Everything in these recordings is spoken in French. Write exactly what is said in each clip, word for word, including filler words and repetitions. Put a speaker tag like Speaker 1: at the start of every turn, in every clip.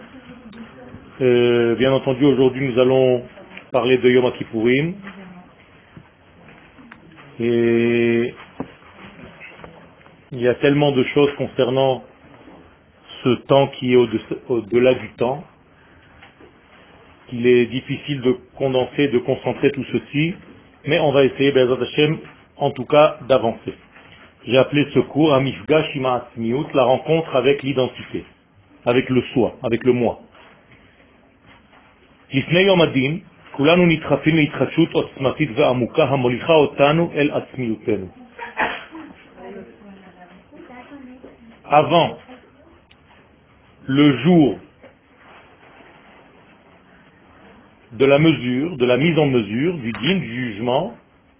Speaker 1: Euh, bien entendu, aujourd'hui, nous allons parler de Yom Kippourim. Et il y a tellement de choses concernant ce temps qui est au-delà du temps qu'il est difficile de condenser, de concentrer tout ceci. Mais on va essayer, Be'ezrat Hashem, en tout cas, d'avancer. J'ai appelé ce cours Amifgash Ima Atzmiut, la rencontre avec l'identité, avec le soi, avec le moi. לפני יום הדין, כולנו נדחפים להתחדשות עוצמתית ועמוקה המוליכה אותנו אל עצמיותנו. Avant le jour de la mesure, de la mise en mesure, du dîme, du jugement,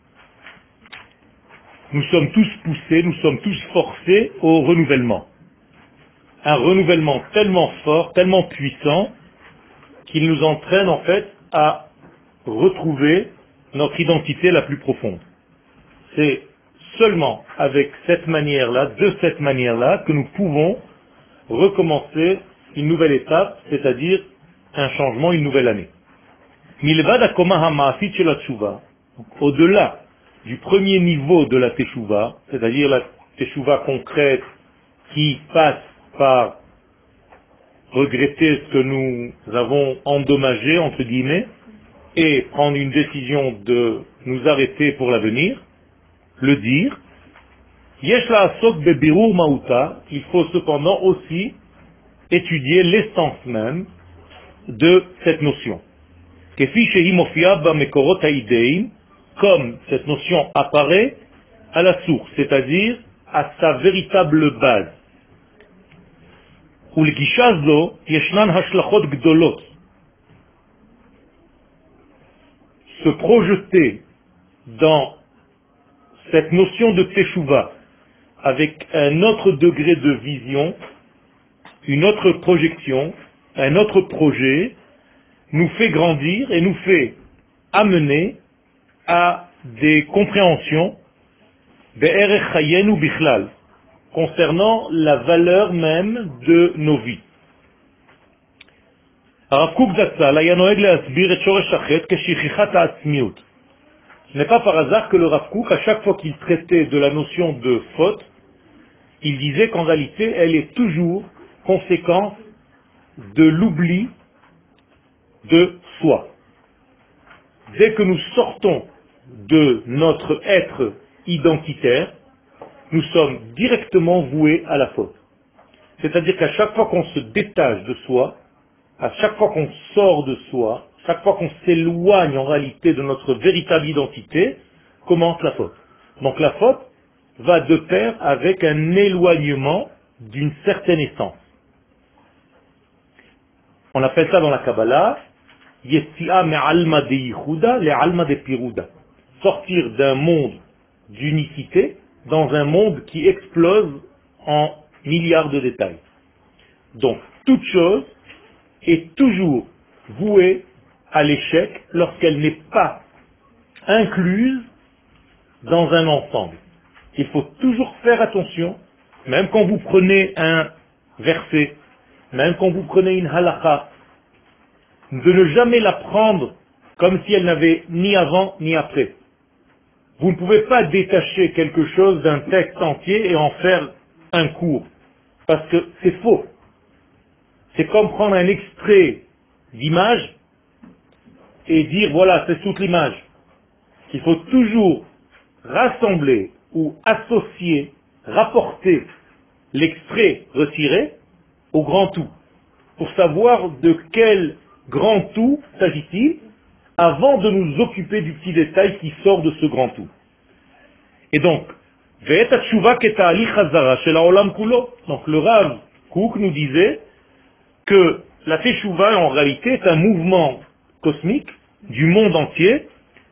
Speaker 1: nous sommes tous poussés, nous sommes tous forcés au renouvellement. Un renouvellement tellement fort, tellement puissant, qu'il nous entraîne en fait à retrouver notre identité la plus profonde. C'est seulement avec cette manière-là, de cette manière-là, que nous pouvons recommencer une nouvelle étape, c'est-à-dire un changement, une nouvelle année. Milvad hakoma hama'afit shel teshuva, au-delà du premier niveau de la teshuva, c'est-à-dire la teshuva concrète qui passe par regretter ce que nous avons endommagé, entre guillemets, et prendre une décision de nous arrêter pour l'avenir, le dire, Yesh la'asok bebirur ma'uta, il faut cependant aussi étudier l'essence même de cette notion. Kefi shehi mofia bamekorot ha'idéim, comme cette notion apparaît à la source, c'est-à-dire à sa véritable base. ולגישה זו ישנן השלכות גדולות. Se projeter dans cette notion de teshuva avec un autre degré de vision, une autre projection, un autre projet, nous fait grandir et nous fait amener à des compréhensions be'erech chayenu bichlal, concernant la valeur même de nos vies. Rav Kook Zatzal היה נוהג להסביר את שורש החטא כשכחת העצמיות. Ce n'est pas par hasard que le Rav Kook, à chaque fois qu'il traitait de la notion de faute, il disait qu'en réalité, elle est toujours conséquence de l'oubli de soi. Dès que nous sortons de notre être identitaire, nous sommes directement voués à la faute. C'est-à-dire qu'à chaque fois qu'on se détache de soi, à chaque fois qu'on sort de soi, chaque fois qu'on s'éloigne en réalité de notre véritable identité, commence la faute. Donc la faute va de pair avec un éloignement d'une certaine essence. On appelle ça dans la Kabbalah Yetzi'a me'alma de yichuda le'alma de piruda. Sortir d'un monde d'unicité dans un monde qui explose en milliards de détails. Donc, toute chose est toujours vouée à l'échec lorsqu'elle n'est pas incluse dans un ensemble. Il faut toujours faire attention, même quand vous prenez un verset, même quand vous prenez une halakha, de ne jamais la prendre comme si elle n'avait ni avant ni après. Vous ne pouvez pas détacher quelque chose d'un texte entier et en faire un cours, parce que c'est faux. C'est comme prendre un extrait d'image et dire voilà, c'est toute l'image. Il faut toujours rassembler ou associer, rapporter l'extrait retiré au grand tout, pour savoir de quel grand tout s'agit-il, avant de nous occuper du petit détail qui sort de ce grand tout. Et donc, donc le Rav Kook nous disait que la Teshuvah en réalité est un mouvement cosmique du monde entier,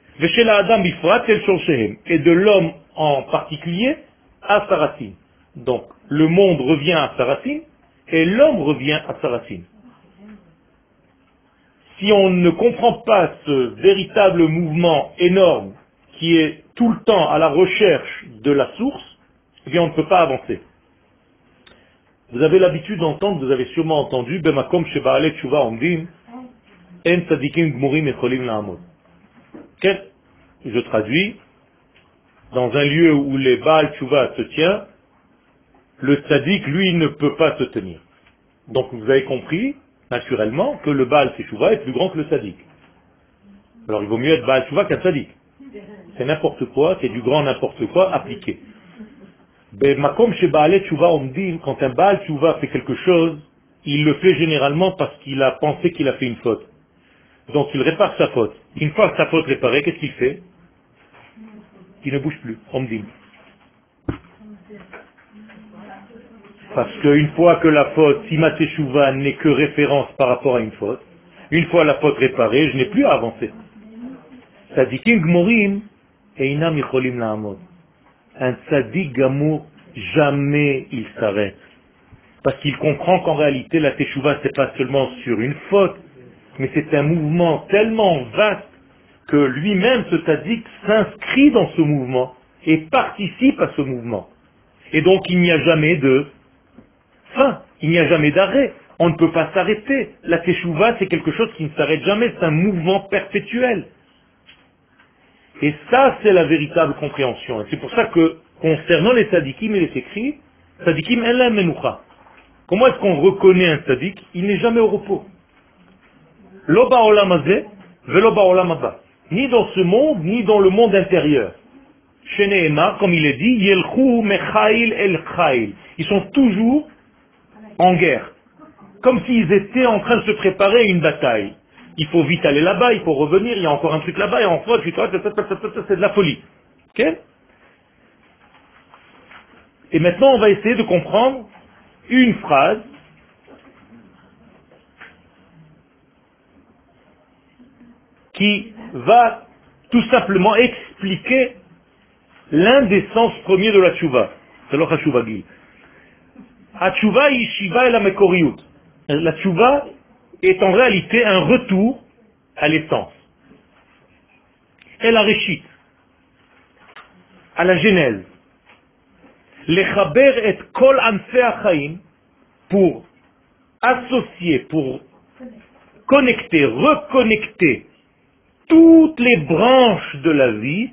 Speaker 1: et de l'homme en particulier à sa racine. Donc le monde revient à sa racine et l'homme revient à sa racine. Si on ne comprend pas ce véritable mouvement énorme qui est tout le temps à la recherche de la source, eh bien on ne peut pas avancer. Vous avez l'habitude d'entendre, vous avez sûrement entendu, Bemakom sheba'alei tshuva omdim, en tzadikim gmurim echolim la'amod. Je traduis, dans un lieu où les Baal Tshuva se tient, le tzaddik, lui, ne peut pas se tenir. Donc vous avez compris, naturellement, que le Baal Tshuva est plus grand que le tzaddik. Alors il vaut mieux être Baal Tshuva qu'un tzaddik. C'est n'importe quoi, c'est du grand n'importe quoi appliqué. Makom chez Baalei Tshuva Omdim, quand un Baal Tshuva fait quelque chose, il le fait généralement parce qu'il a pensé qu'il a fait une faute. Donc il répare sa faute. Une fois que sa faute réparée, qu'est-ce qu'il fait? Il ne bouge plus, Omdim. Parce qu'une fois que la faute, si ma teshuva n'est que référence par rapport à une faute, une fois la faute réparée, je n'ai plus à avancer. Tzadikim gmorim einam yicholim la'amod. Un tzadik gamour, jamais il s'arrête. Parce qu'il comprend qu'en réalité, la teshuva, c'est pas seulement sur une faute, mais c'est un mouvement tellement vaste que lui-même, ce tzadik, s'inscrit dans ce mouvement et participe à ce mouvement. Et donc, il n'y a jamais de fin, il n'y a jamais d'arrêt. On ne peut pas s'arrêter. La teshuva, c'est quelque chose qui ne s'arrête jamais, c'est un mouvement perpétuel. Et ça, c'est la véritable compréhension. Et c'est pour ça que, concernant les tzadikim, il est écrit, tzadikim en la menoucha. Comment est-ce qu'on reconnaît un tzadik? Il n'est jamais au repos. Lo ba'olam hazeh, velo ba'olam haba. Ni dans ce monde, ni dans le monde intérieur. Chez Nehemar, comme il est dit, yelchou mechail el chail. Ils sont toujours en guerre. Comme s'ils étaient en train de se préparer à une bataille. Il faut vite aller là-bas, il faut revenir, il y a encore un truc là-bas, et en fait, c'est de la folie. Okay? Et maintenant, on va essayer de comprendre une phrase qui va tout simplement expliquer l'un des sens premiers de la tshuva. C'est le tshuva gil. La tshuva yishiva et la mekoriyut. La tshuva est en réalité un retour à l'essence. Et la réchit, à la genèse. Lechaber et kol anfei achaim, pour associer, pour connecter, reconnecter toutes les branches de la vie,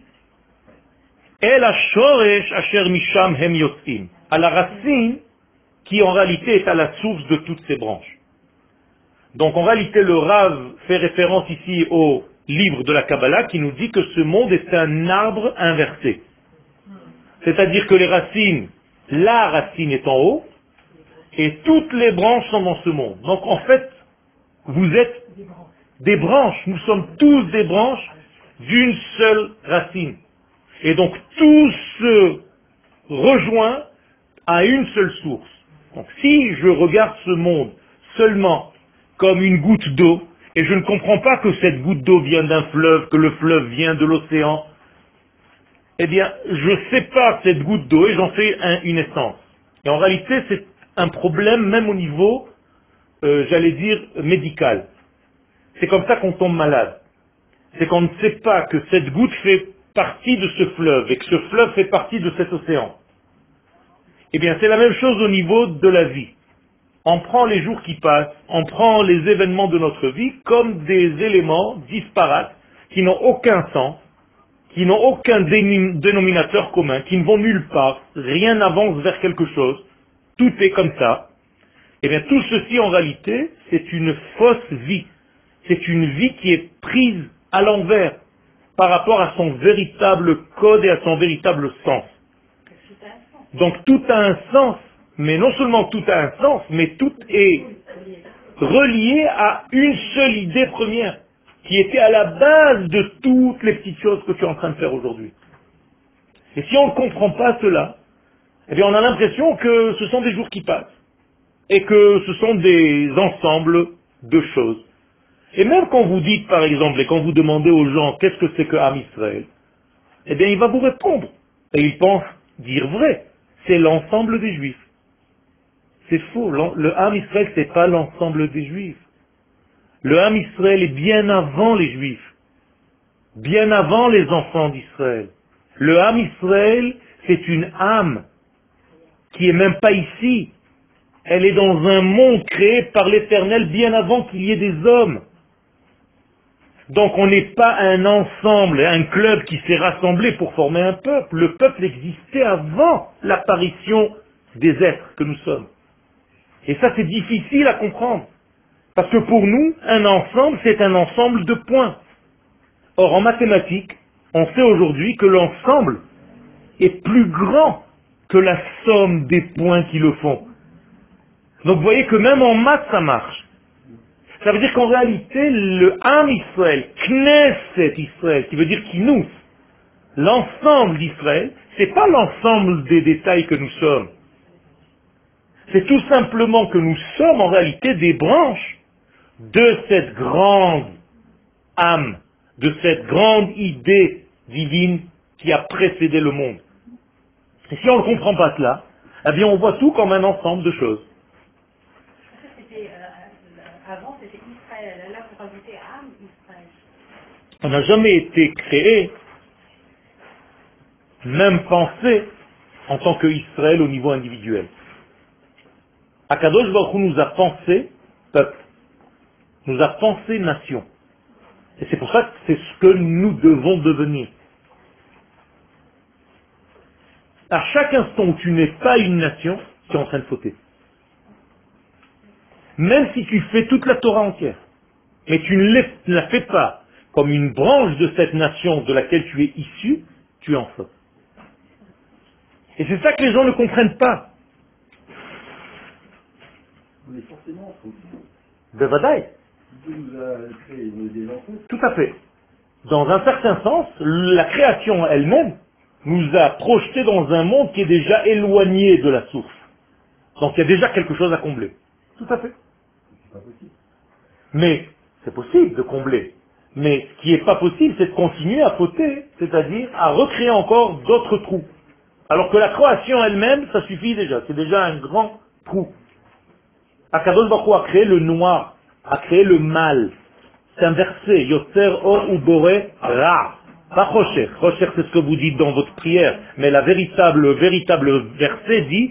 Speaker 1: et la shoresh asher misham hem yotzim, à la racine qui en réalité est à la source de toutes ces branches. Donc en réalité le Rav fait référence ici au livre de la Kabbalah qui nous dit que ce monde est un arbre inversé. C'est-à-dire que les racines, la racine est en haut et toutes les branches sont dans ce monde. Donc en fait, vous êtes des branches, nous sommes tous des branches d'une seule racine. Et donc tout se rejoint à une seule source. Donc si je regarde ce monde seulement comme une goutte d'eau, et je ne comprends pas que cette goutte d'eau vient d'un fleuve, que le fleuve vient de l'océan, eh bien, je sépare cette goutte d'eau et j'en fais un, une essence. Et en réalité, c'est un problème même au niveau, euh, j'allais dire, médical. C'est comme ça qu'on tombe malade. C'est qu'on ne sait pas que cette goutte fait partie de ce fleuve et que ce fleuve fait partie de cet océan. Eh bien, c'est la même chose au niveau de la vie. On prend les jours qui passent, on prend les événements de notre vie comme des éléments disparates qui n'ont aucun sens, qui n'ont aucun dénominateur commun, qui ne vont nulle part, rien n'avance vers quelque chose, tout est comme ça. Eh bien, tout ceci en réalité, c'est une fausse vie. C'est une vie qui est prise à l'envers par rapport à son véritable code et à son véritable sens. Donc tout a un sens. Mais non seulement tout a un sens, mais tout est relié à une seule idée première, qui était à la base de toutes les petites choses que tu es en train de faire aujourd'hui. Et si on ne comprend pas cela, eh bien on a l'impression que ce sont des jours qui passent, et que ce sont des ensembles de choses. Et même quand vous dites, par exemple, et quand vous demandez aux gens qu'est-ce que c'est que Am Israël, eh bien il va vous répondre, et il pense dire vrai, c'est l'ensemble des Juifs. C'est faux. Le Ham Israël, c'est pas l'ensemble des Juifs. Le Ham Israël est bien avant les Juifs. Bien avant les enfants d'Israël. Le Ham Israël, c'est une âme qui est même pas ici. Elle est dans un monde créé par l'Éternel bien avant qu'il y ait des hommes. Donc on n'est pas un ensemble, un club qui s'est rassemblé pour former un peuple. Le peuple existait avant l'apparition des êtres que nous sommes. Et ça c'est difficile à comprendre. Parce que pour nous, un ensemble, c'est un ensemble de points. Or en mathématiques, on sait aujourd'hui que l'ensemble est plus grand que la somme des points qui le font. Donc vous voyez que même en maths ça marche. Ça veut dire qu'en réalité, le Am Israël, Knesset Israël, qui veut dire Kinous, l'ensemble d'Israël, c'est pas l'ensemble des détails que nous sommes. C'est tout simplement que nous sommes en réalité des branches de cette grande âme, de cette grande idée divine qui a précédé le monde. Et si on ne comprend pas cela, eh bien on voit tout comme un ensemble de choses.
Speaker 2: C'était, euh, avant c'était Israël, là pour rajouter âme, Israël.
Speaker 1: On n'a jamais été créé, même pensé, en tant qu'Israël au niveau individuel. Akadosh Baruch Hu nous a pensé peuple, nous a pensé nation. Et c'est pour ça que c'est ce que nous devons devenir. À chaque instant où tu n'es pas une nation, tu es en train de sauter. Même si tu fais toute la Torah entière, mais tu ne la fais pas comme une branche de cette nation de laquelle tu es issu, tu en sautes. Et c'est ça que les gens ne comprennent pas.
Speaker 3: Mais forcément, il faut
Speaker 1: Bevadaï.
Speaker 3: Dieu nous a créé des enfants.
Speaker 1: Tout à fait. Dans un certain sens, la création elle-même nous a projetés dans un monde qui est déjà éloigné de la source. Donc il y a déjà quelque chose à combler. Tout à fait.
Speaker 3: C'est pas possible.
Speaker 1: Mais c'est possible de combler. Mais ce qui n'est pas possible, c'est de continuer à fauter, c'est-à-dire à recréer encore d'autres trous. Alors que la création elle-même, ça suffit déjà. C'est déjà un grand trou. Akadosh Baruch Hu a créé le noir, a créé le mal. C'est un verset. Yotzer or u boré ra. Pas Rocher. Rocher, c'est ce que vous dites dans votre prière. Mais la véritable, le véritable verset dit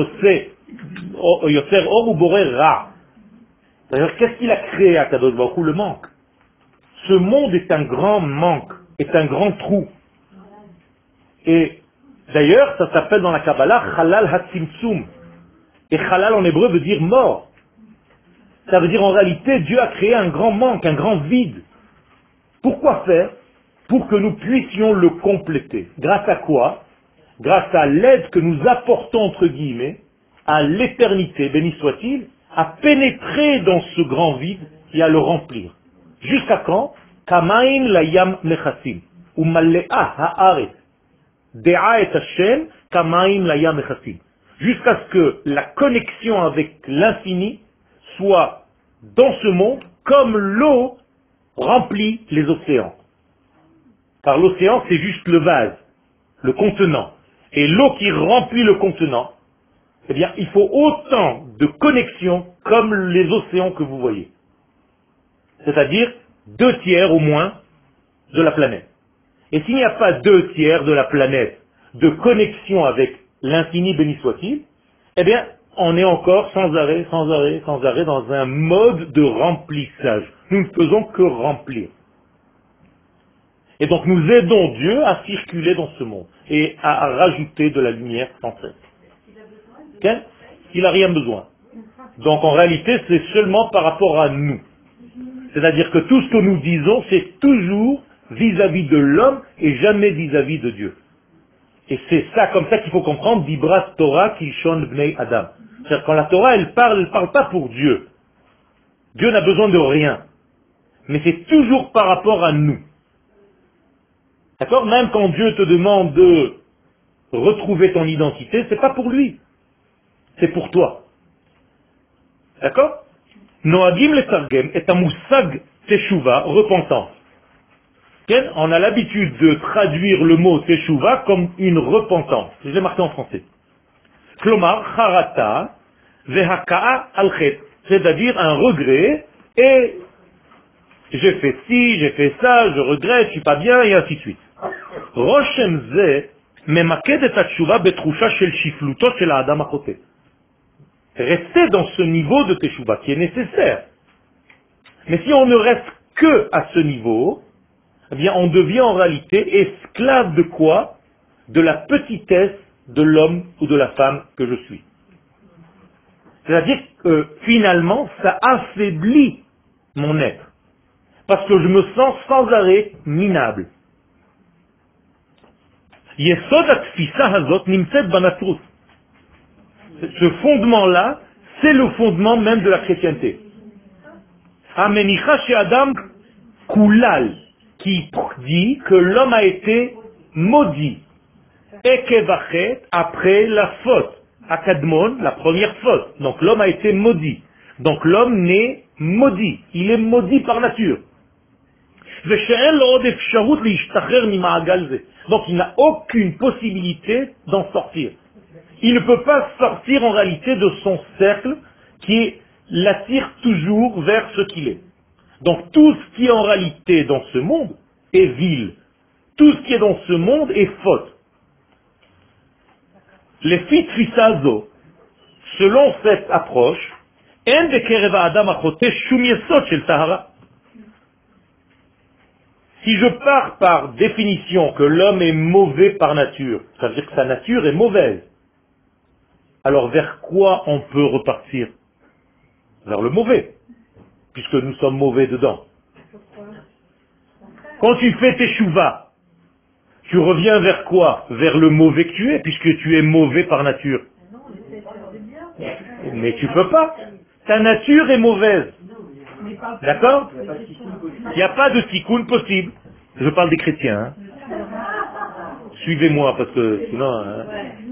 Speaker 1: Yotzer or u boré ra. C'est-à-dire, qu'est-ce qu'il a créé à Kadosh Baruch Hu? Le manque. Ce monde est un grand manque, est un grand trou. Et d'ailleurs, ça s'appelle dans la Kabbalah Halal HaTzimtzum. Et Halal en hébreu veut dire mort. Ça veut dire en réalité, Dieu a créé un grand manque, un grand vide. Pourquoi faire? Pour que nous puissions le compléter. Grâce à quoi? Grâce à l'aide que nous apportons, entre guillemets, à l'éternité, béni soit-il, à pénétrer dans ce grand vide et à le remplir. Jusqu'à quand? Kamaim layam mechassim. Ou malle'a ha'aret. De'a et Hashem, kamaim layam mechassim. Jusqu'à ce que la connexion avec l'infini soit dans ce monde comme l'eau remplit les océans. Car l'océan, c'est juste le vase, le contenant. Et l'eau qui remplit le contenant, eh bien, il faut autant de connexions comme les océans que vous voyez. C'est-à-dire deux tiers au moins de la planète. Et s'il n'y a pas deux tiers de la planète de connexion avec l'infini béni soit-il, eh bien, on est encore sans arrêt, sans arrêt, sans arrêt dans un mode de remplissage. Nous ne faisons que remplir. Et donc nous aidons Dieu à circuler dans ce monde et à rajouter de la lumière sans cesse. Okay? Il n'a rien besoin. Donc en réalité, c'est seulement par rapport à nous. C'est-à-dire que tout ce que nous disons, c'est toujours vis-à-vis de l'homme et jamais vis-à-vis de Dieu. Et c'est ça, comme ça qu'il faut comprendre, Dibrat Torah Kilshon Bnei Adam. C'est-à-dire quand la Torah, elle parle, elle ne parle pas pour Dieu. Dieu n'a besoin de rien. Mais c'est toujours par rapport à nous. D'accord? Même quand Dieu te demande de retrouver ton identité, c'est pas pour lui. C'est pour toi. D'accord? Noagim le Targem est un moussag teshuva, repentance. On a l'habitude de traduire le mot teshuva comme une repentance. Je l'ai marqué en français. Klomar, charata, vehaka'a alchet. C'est-à-dire un regret et j'ai fait ci, j'ai fait ça, je regrette, je suis pas bien, et ainsi de suite. Roshem ze memaked et teshuva betrusha shel shifluto shel ha'adam hachoté. rester dans ce niveau de Teshuvah qui est nécessaire. Mais si on ne reste que à ce niveau, eh bien on devient en réalité esclave de quoi? De la petitesse de l'homme ou de la femme que je suis. C'est-à-dire que finalement, ça affaiblit mon être. Parce que je me sens sans arrêt minable. Yesod atfisa hazot nimtzet banatrut. Ce fondement-là, c'est le fondement même de la chrétienté. Amenicha chez Adam Kulal, qui dit que l'homme a été maudit. Ekevachet, après la faute. Akadmon, la première faute. Donc l'homme a été maudit. Donc l'homme n'est maudit. Il est maudit par nature. Donc il n'a aucune possibilité d'en sortir. Il ne peut pas sortir en réalité de son cercle qui l'attire toujours vers ce qu'il est. Donc tout ce qui est en réalité dans ce monde est vil. Tout ce qui est dans ce monde est faute. Les fitfisazo, selon cette approche, en de kereva adam achote shum yesod shel tahara. Si je pars par définition que l'homme est mauvais par nature, ça veut dire que sa nature est mauvaise. Alors vers quoi on peut repartir? Vers le mauvais, puisque nous sommes mauvais dedans. Quand tu fais tes chouvas, tu reviens vers quoi? Vers le mauvais que tu es, puisque tu es mauvais par nature. Mais tu peux pas. Ta nature est mauvaise. D'accord? Il n'y a pas de tikkun possible. Je parle des chrétiens. Hein. Suivez-moi, parce que sinon... Hein.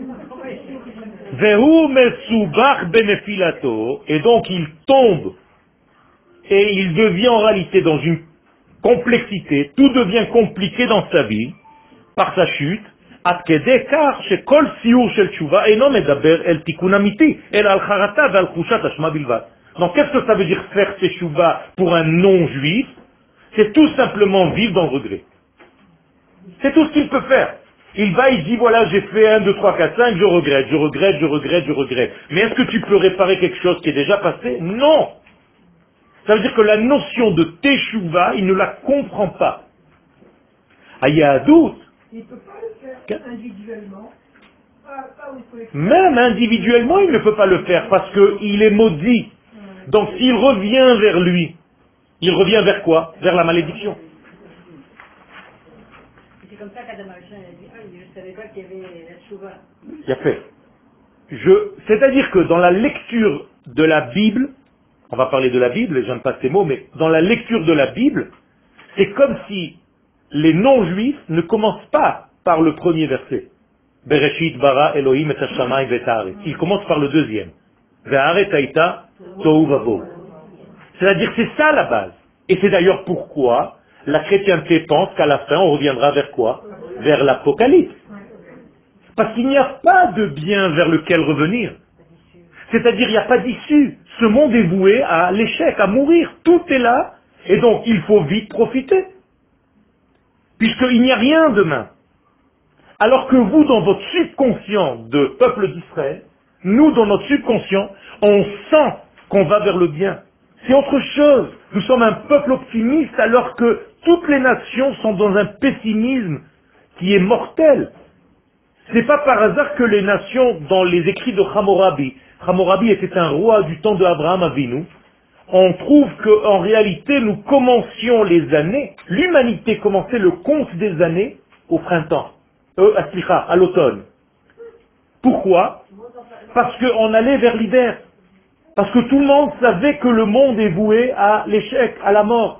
Speaker 1: Vehu mesubach benefilato, et donc il tombe, et il devient en réalité dans une complexité, tout devient compliqué dans sa vie, par sa chute, donc qu'est-ce que ça veut dire faire teshuva pour un non-juif? C'est tout simplement vivre dans le regret. C'est tout ce qu'il peut faire. Il va, il dit voilà, j'ai fait un, deux, trois, quatre, cinq, je regrette, je regrette, je regrette, je regrette. Mais est-ce que tu peux réparer quelque chose qui est déjà passé? Non. Ça veut dire que la notion de teshuva, il ne la comprend pas. Ayadout,
Speaker 4: il ne peut pas le faire individuellement. Pas, pas
Speaker 1: même individuellement, il ne peut pas le faire parce qu'il est maudit. Donc s'il revient vers lui, il revient vers quoi? Vers la malédiction.
Speaker 2: C'est comme ça qu'Adam Arishon a dit, ah, je ne savais pas qu'il y avait la tchouva.
Speaker 1: Il a fait. Je, c'est-à-dire que dans la lecture de la Bible, on va parler de la Bible, j'aime pas ces mots, mais dans la lecture de la Bible, c'est comme si les non-juifs ne commencent pas par le premier verset. Bereshit bara Elohim et hashamayim v'et haaretz. Ils commencent par le deuxième. Ve'haaretz haïta tohu vavo. C'est-à-dire c'est ça la base. Et c'est d'ailleurs pourquoi la chrétienté pense qu'à la fin on reviendra vers quoi? Vers l'Apocalypse. Parce qu'il n'y a pas de bien vers lequel revenir. C'est-à-dire il n'y a pas d'issue. Ce monde est voué à l'échec, à mourir. Tout est là. Et donc il faut vite profiter. Puisqu'il n'y a rien demain. Alors que vous, dans votre subconscient de peuple d'Israël, nous, dans notre subconscient, on sent qu'on va vers le bien. C'est autre chose. Nous sommes un peuple optimiste alors que toutes les nations sont dans un pessimisme qui est mortel. Ce n'est pas par hasard que les nations, dans les écrits de Hammurabi, Hammurabi était un roi du temps de Abraham Avinu, on trouve qu'en réalité, nous commencions les années, l'humanité commençait le compte des années au printemps, euh, à, à l'automne. Pourquoi? Parce qu'on allait vers l'hiver. Parce que tout le monde savait que le monde est voué à l'échec, à la mort.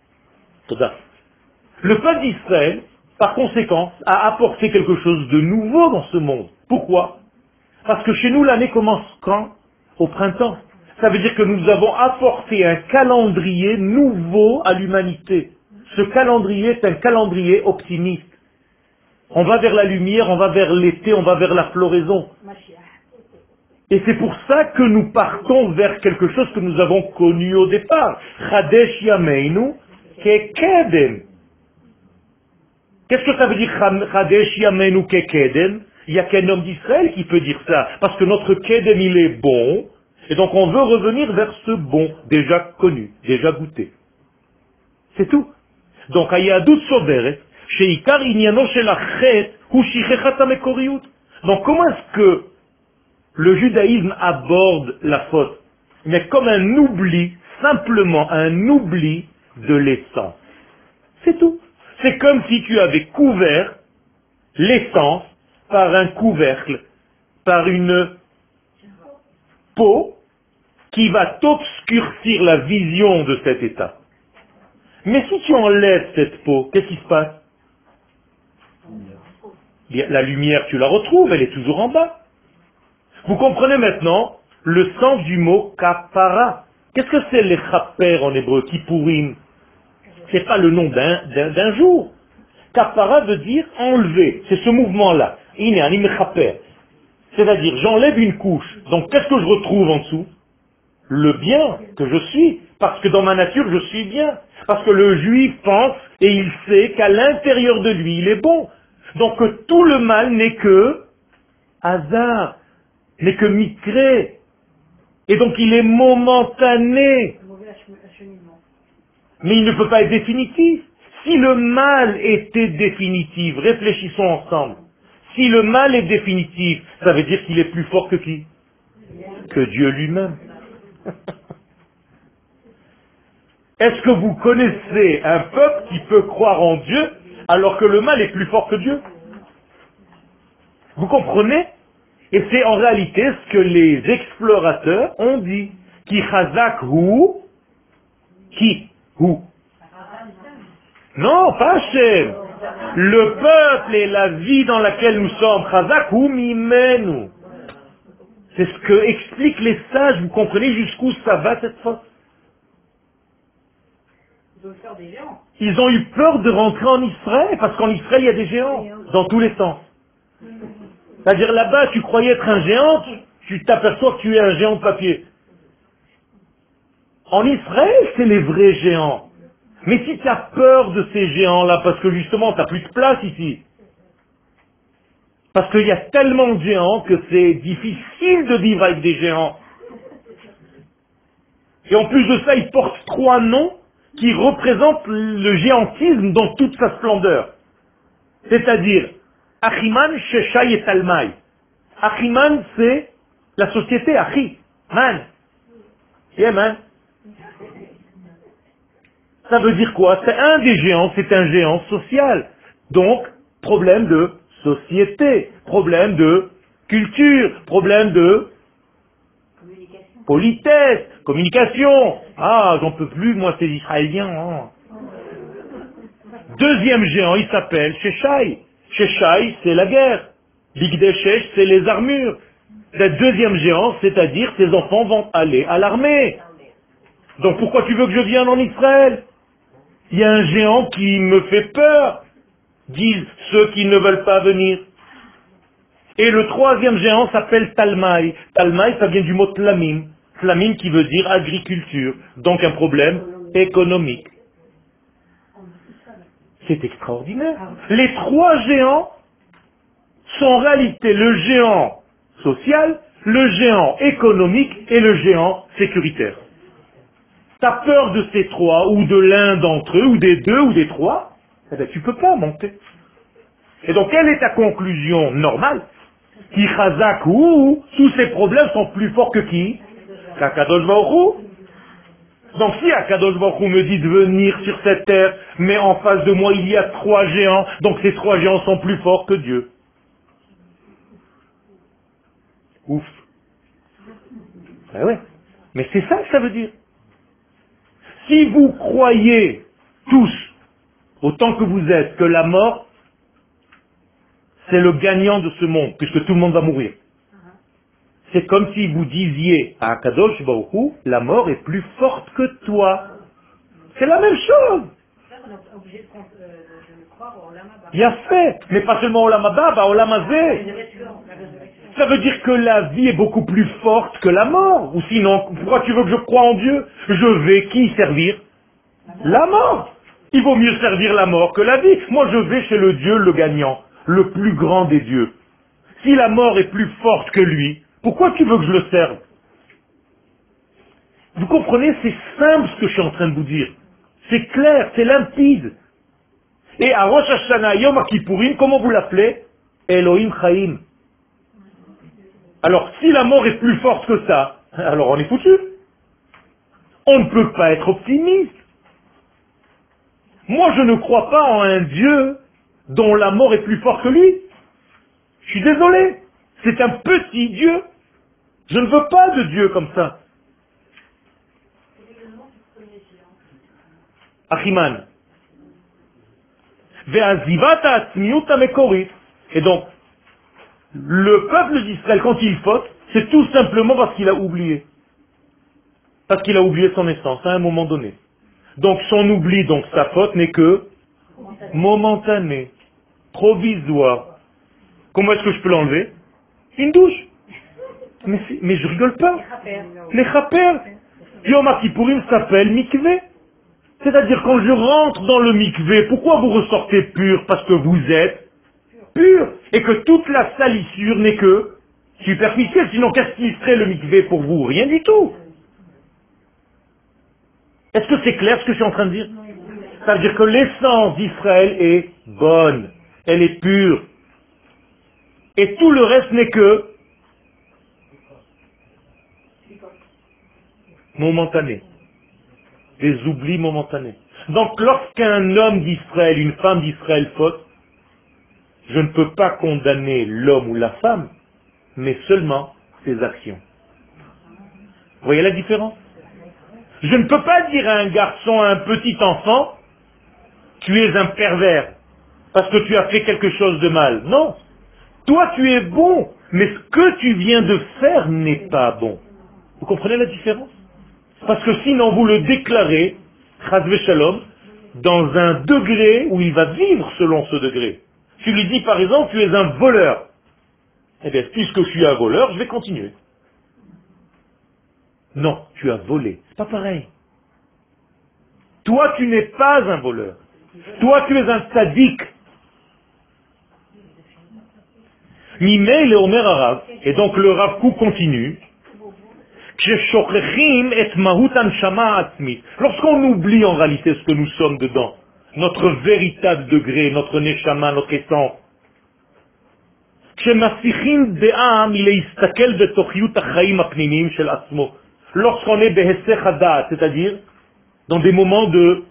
Speaker 1: Le peuple d'Israël, par conséquent, a apporté quelque chose de nouveau dans ce monde. Pourquoi? Parce que chez nous, l'année commence quand? Au printemps. Ça veut dire que nous avons apporté un calendrier nouveau à l'humanité. Ce calendrier est un calendrier optimiste. On va vers la lumière, on va vers l'été, on va vers la floraison. Et c'est pour ça que nous partons vers quelque chose que nous avons connu au départ. Chadesh Yameinu Kekedem. Qu'est-ce que ça veut dire Chadesh Yameinu Kekedem? Il n'y a qu'un homme d'Israël qui peut dire ça. Parce que notre Kedem, il est bon. Et donc on veut revenir vers ce bon, déjà connu, déjà goûté. C'est tout. Donc, Hayadut Soberet, Sheikar Inyano Shelachet, ou Shichechat Amekoriyut. Donc, comment est-ce que le judaïsme aborde la faute? Mais comme un oubli, simplement un oubli de l'essence. C'est tout. C'est comme si tu avais couvert l'essence par un couvercle, par une peau qui va t'obscurcir la vision de cet état. Mais si tu enlèves cette peau, qu'est-ce qui se passe? La lumière, tu la retrouves, elle est toujours en bas. Vous comprenez maintenant le sens du mot kapara. Qu'est-ce que c'est les chaper en hébreu, kippurim? C'est pas le nom d'un, d'un, d'un jour. Kapara veut dire enlever. C'est ce mouvement-là. Iné, anim chaper. C'est-à-dire, j'enlève une couche. Donc, qu'est-ce que je retrouve en dessous? Le bien que je suis. Parce que dans ma nature, je suis bien. Parce que le juif pense et il sait qu'à l'intérieur de lui, il est bon. Donc, que tout le mal n'est que hasard, n'est que micré. Et donc, il est momentané. Mais il ne peut pas être définitif. Si le mal était définitif, réfléchissons ensemble. Si le mal est définitif, ça veut dire qu'il est plus fort que qui? Que Dieu lui-même. Est-ce que vous connaissez un peuple qui peut croire en Dieu alors que le mal est plus fort que Dieu? Vous comprenez? Et c'est en réalité ce que les explorateurs ont dit. Ki chazak hu, qui? Hu. Non, pas Hachem. Le peuple et la vie dans laquelle nous sommes, chazak hu mimenu. C'est ce que expliquent les sages. Vous comprenez jusqu'où ça va cette faute? Ils ont eu peur de rentrer en Israël, parce qu'en Israël, il y a des géants, dans tous les sens. C'est-à-dire là-bas, tu croyais être un géant, tu t'aperçois que tu es un géant de papier. En Israël, c'est les vrais géants. Mais si tu as peur de ces géants-là, parce que justement, tu n'as plus de place ici, parce qu'il y a tellement de géants que c'est difficile de vivre avec des géants. Et en plus de ça, ils portent trois noms qui représentent le géantisme dans toute sa splendeur. C'est-à-dire, Achiman, Sheshai et Talmai. Achiman, c'est la société, Achi, man. Yeah, man. Ça veut dire quoi? C'est un des géants, c'est un géant social. Donc, problème de société, problème de culture, problème de politesse, communication. Ah, j'en peux plus, moi, ces Israéliens. Hein. Deuxième géant, il s'appelle Sheshai. Sheshai, c'est la guerre. Bigdeshesh, c'est les armures. Le deuxième géant, c'est-à-dire ses enfants vont aller à l'armée. Donc pourquoi tu veux que je vienne en Israël? Il y a un géant qui me fait peur, disent ceux qui ne veulent pas venir. Et le troisième géant s'appelle Talmai. Talmai, ça vient du mot Tlamim. Tlamim qui veut dire agriculture. Donc un problème économique. C'est extraordinaire. Les trois géants sont en réalité le géant social, le géant économique et le géant sécuritaire. T'as peur de ces trois, ou de l'un d'entre eux, ou des deux, ou des trois, eh bien, tu peux pas monter. Et donc, quelle est ta conclusion normale? Qui chazak ou tous ces problèmes sont plus forts que qui? Qu'Akadosh Baruch Hu. Donc si Akadosh Baruch Hu me dit de venir sur cette terre, mais en face de moi il y a trois géants, donc ces trois géants sont plus forts que Dieu. Ouf. Ben ouais. Mais c'est ça que ça veut dire. Si vous croyez tous, autant que vous êtes, que la mort, c'est le gagnant de ce monde, puisque tout le monde va mourir. C'est comme si vous disiez à Akadosh Baruch Hu, la mort est plus forte que toi. C'est la même chose. Bien fait, mais pas seulement Olam Haba, bah Olam Hazeh. Ça veut dire que la vie est beaucoup plus forte que la mort. Ou sinon, pourquoi tu veux que je croie en Dieu? Je vais qui servir? La mort. Il vaut mieux servir la mort que la vie. Moi je vais chez le Dieu le gagnant, le plus grand des dieux. Si la mort est plus forte que lui, pourquoi tu veux que je le serve? Vous comprenez, c'est simple ce que je suis en train de vous dire. C'est clair, c'est limpide. Et à Rosh Hashanah, Yom Kippourim, comment vous l'appelez? Elohim Chaim. Alors, si la mort est plus forte que ça, alors on est foutu. On ne peut pas être optimiste. Moi, je ne crois pas en un Dieu dont la mort est plus forte que lui. Je suis désolé. C'est un petit Dieu. Je ne veux pas de Dieu comme ça. Achiman. Ve'azivata atzmiut hamekorit. Et donc, le peuple d'Israël, quand il faute, c'est tout simplement parce qu'il a oublié. Parce qu'il a oublié son essence à un moment donné. Donc son oubli, donc sa faute n'est que momentanée, provisoire. Comment est-ce que je peux l'enlever? Une douche. Mais, mais je rigole pas. Les chaper. Yom Kippourim s'appelle mikvé. C'est-à-dire quand je rentre dans le mikvé, pourquoi vous ressortez pur? Parce que vous êtes pur. Et que toute la salissure n'est que superficielle. Sinon qu'est-ce qui serait le mikvé pour vous? Rien du tout. Est-ce que c'est clair ce que je suis en train de dire? Ça veut dire que l'essence d'Israël est bonne, elle est pure. Et tout le reste n'est que momentané. Des oublis momentanés. Donc lorsqu'un homme d'Israël, une femme d'Israël faute, je ne peux pas condamner l'homme ou la femme, mais seulement ses actions. Vous voyez la différence? Je ne peux pas dire à un garçon, à un petit enfant, tu es un pervers, parce que tu as fait quelque chose de mal. Non. Toi, tu es bon, mais ce que tu viens de faire n'est pas bon. Vous comprenez la différence? Parce que sinon, vous le déclarez, chas shalom, dans un degré où il va vivre selon ce degré. Tu lui dis, par exemple, tu es un voleur. Eh bien, puisque je suis un voleur, je vais continuer. Non, tu as volé. C'est pas pareil. Toi, tu n'es pas un voleur. Toi, tu es un tzaddik. Mimei le Omer Arav. Et donc le Rav Kook continue. Lorsqu'on oublie en réalité ce que nous sommes dedans, notre véritable degré, notre neshama, notre essence, lorsqu'on est behesech hadat, c'est-à-dire dans des moments de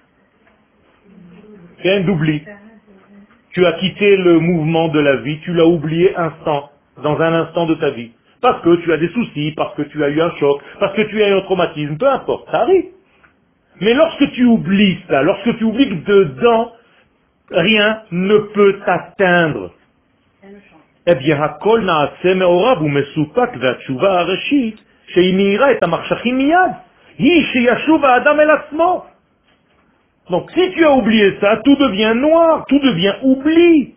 Speaker 1: d'oubli, tu as quitté le mouvement de la vie, tu l'as oublié instant, dans un instant de ta vie. Parce que tu as des soucis, parce que tu as eu un choc, parce que tu as eu un traumatisme, peu importe, ça arrive. Mais lorsque tu oublies ça, lorsque tu oublies que dedans, rien ne peut t'atteindre, eh bien, hakol na'aseh me'orav u'mesupak ve'atshuva hareshit, she'i me'ira et ha'marshachim miyad, hi sheyashuv ha'adam el atzmo. Donc, si tu as oublié ça, tout devient noir, tout devient oubli.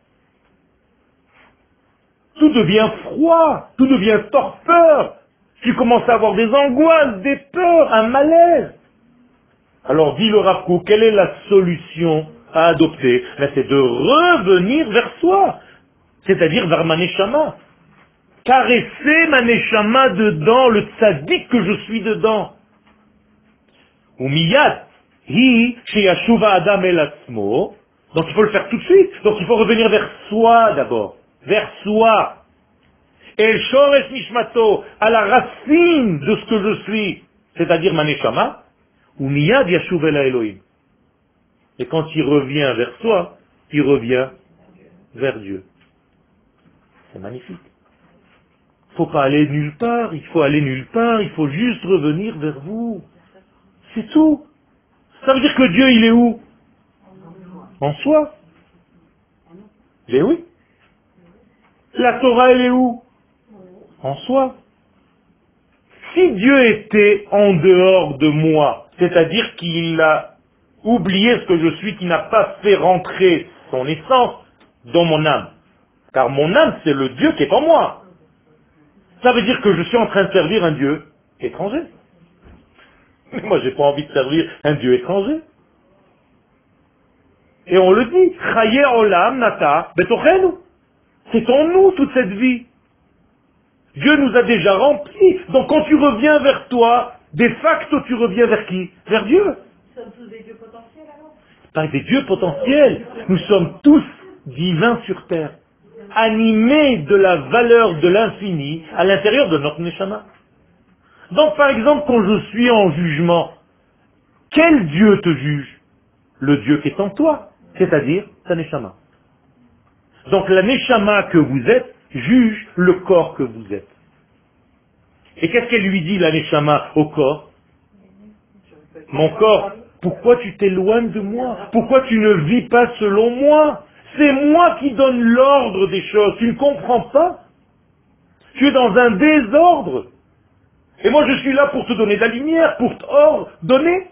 Speaker 1: Tout devient froid, tout devient torpeur. Tu commences à avoir des angoisses, des peurs, un malaise. Alors dit le Rav Kook, quelle est la solution à adopter? Ben, c'est de revenir vers soi, c'est-à-dire vers ma neshama. Caresser ma neshama dedans, le tzaddik que je suis dedans. Ou miyad, hi sheyashuva adam el atzmo. Donc il faut le faire tout de suite. Donc il faut revenir vers soi d'abord. Vers soi. El shoresh nishmato, à la racine de ce que je suis, c'est-à-dire ma neshama, ou miyad yashuv el Elohim. Et quand il revient vers soi, il revient vers Dieu. C'est magnifique. Il ne faut pas aller nulle part, il faut aller nulle part, il faut juste revenir vers vous. C'est tout. Ça veut dire que Dieu, il est où? En soi. Mais oui. La Torah, elle est où? En soi. Si Dieu était en dehors de moi, c'est-à-dire qu'il a oublié ce que je suis, qu'il n'a pas fait rentrer son essence dans mon âme, car mon âme, c'est le Dieu qui est en moi. Ça veut dire que je suis en train de servir un Dieu étranger. Mais moi, j'ai pas envie de servir un Dieu étranger. Et on le dit, Chaye Olam Nata Betochenu. C'est en nous toute cette vie. Dieu nous a déjà remplis. Donc quand tu reviens vers toi, De facto, tu reviens vers qui? Vers Dieu.
Speaker 2: Nous sommes tous des dieux potentiels alors?
Speaker 1: Pas des dieux potentiels. Nous sommes tous divins sur terre, animés de la valeur de l'infini à l'intérieur de notre neshama. Donc, par exemple, quand je suis en jugement, quel Dieu te juge? Le Dieu qui est en toi, c'est-à-dire ta neshama. Donc, la neshama que vous êtes juge le corps que vous êtes. Et qu'est-ce qu'elle lui dit, la neshama, au corps? Mon corps, pourquoi tu t'éloignes de moi? Pourquoi tu ne vis pas selon moi? C'est moi qui donne l'ordre des choses. Tu ne comprends pas? Tu es dans un désordre. Et moi, je suis là pour te donner de la lumière, pour t'ordonner.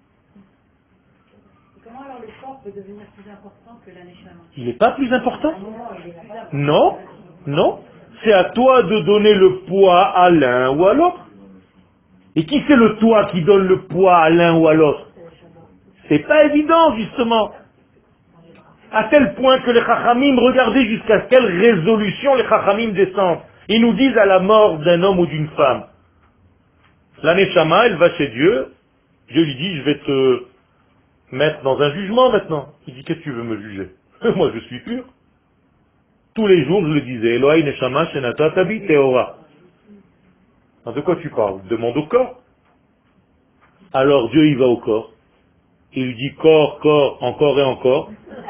Speaker 2: Comment alors le corps peut devenir plus important que la neshama?
Speaker 1: Il n'est pas plus important?
Speaker 2: Non, il est plus important.
Speaker 1: Non, non. C'est à toi de donner le poids à l'un ou à l'autre. Et qui c'est le toi qui donne le poids à l'un ou à l'autre? C'est pas évident, justement. À tel point que les Chachamim, regardez jusqu'à quelle résolution les Chachamim descendent. Ils nous disent à la mort d'un homme ou d'une femme, la Neshama, elle va chez Dieu. Dieu lui dit, je vais te mettre dans un jugement maintenant. Il dit, qu'est-ce que tu veux me juger? Moi, je suis pur. Tous les jours, je le disais, Elohai Neshama Shenata Tabi Teora. De quoi tu parles? Demande au corps. Alors Dieu, il va au corps. Il lui dit, corps, corps, encore et encore.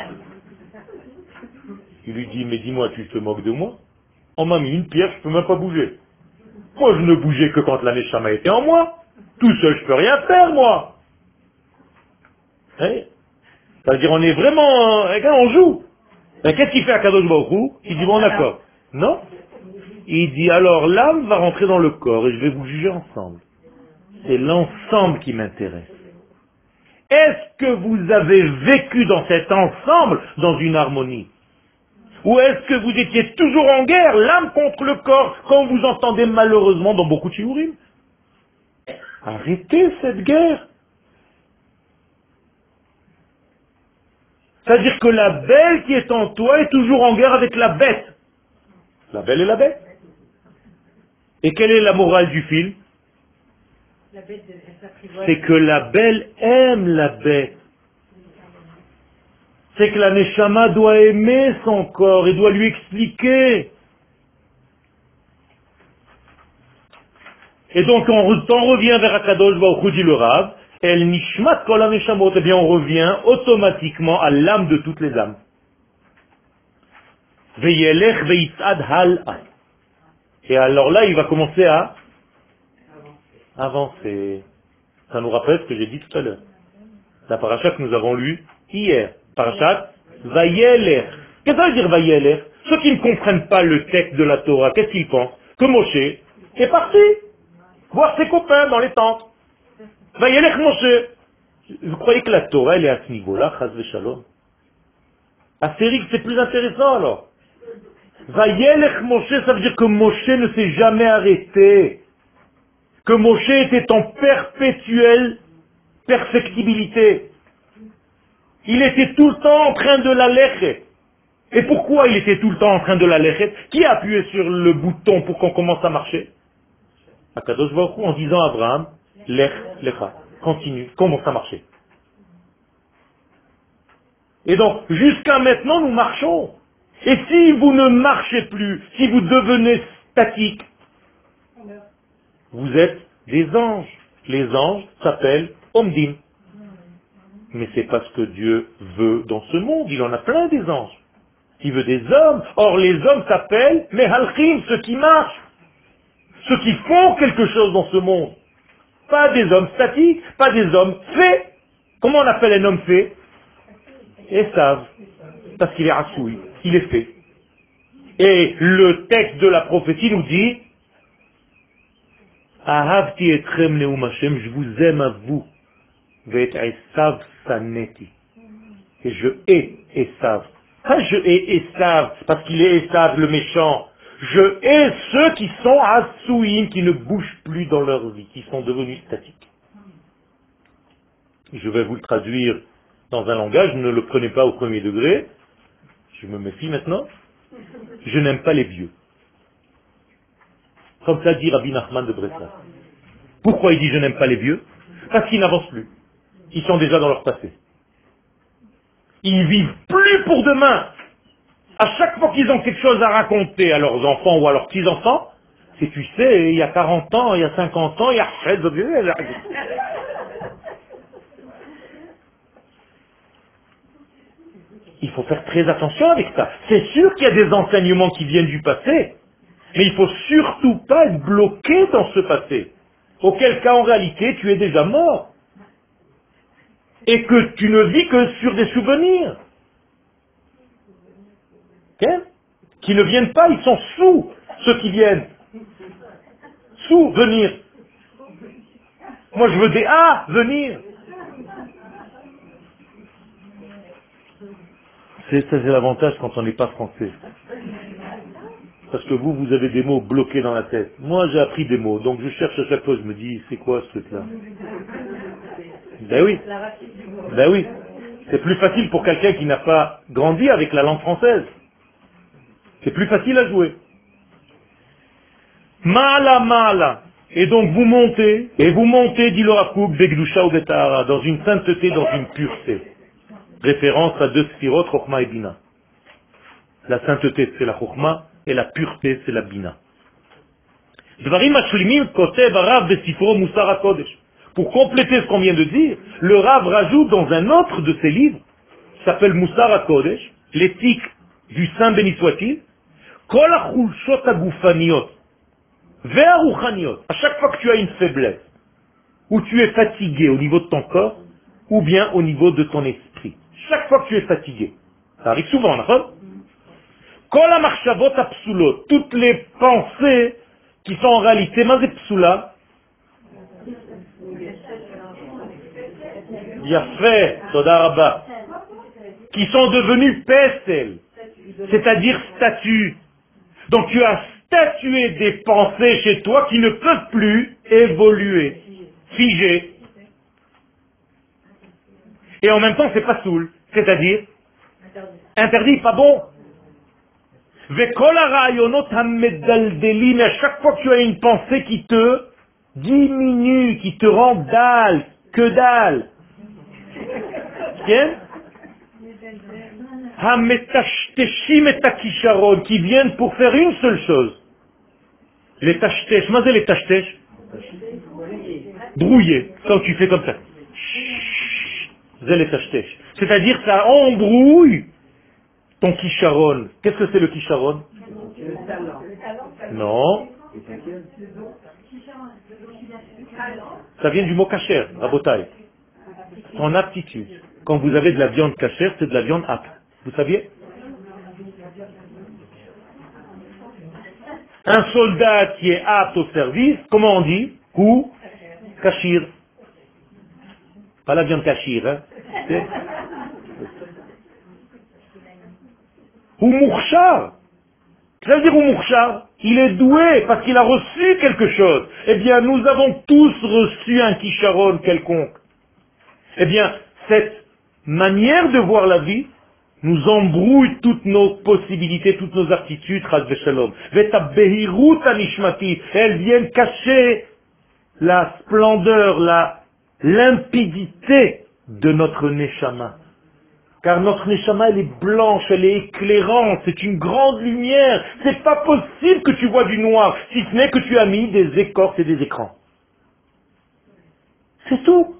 Speaker 1: Il lui dit, mais dis-moi, tu te moques de moi? On m'a mis une pierre, je peux même pas bouger. Moi, je ne bougeais que quand la Neshama était en moi. Tout seul, je peux rien faire, moi. Hein? C'est-à-dire, on est vraiment, on joue. Et qu'est-ce qu'il fait à Kadosh Baruch Hu? Il dit, bon, d'accord. Non? Il dit, alors l'âme va rentrer dans le corps et je vais vous juger ensemble. C'est l'ensemble qui m'intéresse. Est-ce que vous avez vécu dans cet ensemble dans une harmonie? Ou est-ce que vous étiez toujours en guerre, l'âme contre le corps, comme vous entendez malheureusement dans beaucoup de shiurim? Arrêtez cette guerre. C'est-à-dire que la belle qui est en toi est toujours en guerre avec la bête. La belle et la bête. Et quelle est la morale du film?
Speaker 2: La bête, elle s'apprivoise.
Speaker 1: C'est que la belle aime la bête. C'est que la Neshama doit aimer son corps et doit lui expliquer. Et donc on, on revient vers Akadosh Baruch Hu, dit le Rav, El Nishmat Kol HaNeshamot, eh bien on revient automatiquement à l'âme de toutes les âmes. Veyelech veitzad hal'a. Et alors là, il va commencer à avancer. Ça nous rappelle ce que j'ai dit tout à l'heure. La paracha que nous avons lue hier. Parashat Vayelech. Qu'est-ce que ça veut dire Vayelech? Ceux qui ne comprennent pas le texte de la Torah, qu'est-ce qu'ils pensent? Que Moshe est parti voir ses copains dans les tentes. Vayelech Moshe. Vous croyez que la Torah, elle est à ce niveau-là, Chaz v'Shalom? Astérix, c'est plus intéressant alors. Vayelech Moshe, ça veut dire que Moshe ne s'est jamais arrêté. Que Moshe était en perpétuelle perfectibilité. Il était tout le temps en train de la lécher. Et pourquoi il était tout le temps en train de la lécher? Qui a appuyé sur le bouton pour qu'on commence à marcher? Akadosh Baruch Hu, en disant à Abraham, lech, lecha, continue, commence à marcher. Et donc, jusqu'à maintenant, nous marchons. Et si vous ne marchez plus, si vous devenez statique, vous êtes des anges. Les anges s'appellent Omdim. Mais c'est pas ce que Dieu veut dans ce monde. Il en a plein des anges. Il veut des hommes. Or, les hommes s'appellent Mehalchim, ceux qui marchent. Ceux qui font quelque chose dans ce monde. Pas des hommes statiques, pas des hommes faits. Comment on appelle un homme fait? Esav. Parce qu'il est assoui, il est fait. Et le texte de la prophétie nous dit Ahavti etrem neum Hashem, je vous aime à vous. Ve'et Esav saneti. Et je hais Esav. Pas je hais Esav, parce qu'il est Esav le méchant. Je hais ceux qui sont assouïm, qui ne bougent plus dans leur vie, qui sont devenus statiques. Je vais vous le traduire dans un langage, ne le prenez pas au premier degré. Je me méfie maintenant. Je n'aime pas les vieux. Comme ça dit Rabbi Nachman de Bresla. Pourquoi il dit je n'aime pas les vieux? Parce qu'ils n'avancent plus. Ils sont déjà dans leur passé. Ils vivent plus pour demain. À chaque fois qu'ils ont quelque chose à raconter à leurs enfants ou à leurs petits-enfants, c'est tu sais, il y a quarante ans, il y a cinquante ans, il y a... Il faut faire très attention avec ça. C'est sûr qu'il y a des enseignements qui viennent du passé, mais il ne faut surtout pas être bloqué dans ce passé. Auquel cas, en réalité, tu es déjà mort. Et que tu ne vis que sur des souvenirs. Okay? Qui ne viennent pas, ils sont sous ceux qui viennent. Sous, venir. Moi, je veux des A, venir. C'est, ça, c'est l'avantage quand on n'est pas français. Parce que vous, vous avez des mots bloqués dans la tête. Moi, j'ai appris des mots, donc je cherche à chaque fois, je me dis, c'est quoi ce truc-là? Ben oui. Ben oui. C'est plus facile pour quelqu'un qui n'a pas grandi avec la langue française. C'est plus facile à jouer. Mala, mala. Et donc vous montez, et vous montez, dit le Rav Kook, Begdusha ou Betahara, dans une sainteté, dans une pureté. Référence à deux sphirot, Chokhma et Bina. La sainteté, c'est la Chokhma, et la pureté, c'est la Bina. Dvarim Hashlimim kotev Harav besifro Musar HaKodesh. Pour compléter ce qu'on vient de dire, le Rav rajoute dans un autre de ses livres, qui s'appelle Musar HaKodesh, l'éthique du Saint béni soit-il, Kol HaChulshot HaGufaniot, Ve'aruchaniot, à chaque fois que tu as une faiblesse, ou tu es fatigué au niveau de ton corps, ou bien au niveau de ton esprit. Chaque fois que tu es fatigué, ça arrive souvent, d'accord? Kol HaMachshavot HaPsulot, toutes les pensées qui sont en réalité, mazé psula, Yafé, Toda Rabba, qui sont devenus pesel, c'est-à-dire statues. Donc tu as statué des pensées chez toi qui ne peuvent plus évoluer, figer. Et en même temps, c'est pas soul, c'est-à-dire interdit, pas bon. Vekol harayonot hamedaldelim, à chaque fois que tu as une pensée qui te diminue, qui te rend dalle, que dalle. Bien? Hametashteshim et takisharon, qui viennent pour faire une seule chose. Les tashtesh, mais les tashtesh? Brouiller, quand tu fais comme ça. C'est les tashtesh. C'est-à-dire ça embrouille ton kisharon. Qu'est-ce que c'est le kisharon? Non. Ça vient du mot kasher, rabotai. Ton aptitude. Quand vous avez de la viande kasher, c'est de la viande apte. Vous saviez? Un soldat qui est apte au service, comment on dit? Ou kashir. Pas la viande kashir, hein? Ou mourchar. Ça veut dire ou mourchar. Il est doué parce qu'il a reçu quelque chose. Eh bien, nous avons tous reçu un kisharon quelconque. Eh bien, cette manière de voir la vie nous embrouille toutes nos possibilités, toutes nos aptitudes, chas v'shalom. Ve'tabehirut anishmati, elles viennent cacher la splendeur, la limpidité de notre neshama. Car notre neshama, elle est blanche, elle est éclairante, c'est une grande lumière. C'est pas possible que tu vois du noir, si ce n'est que tu as mis des écorces et des écrans. C'est tout.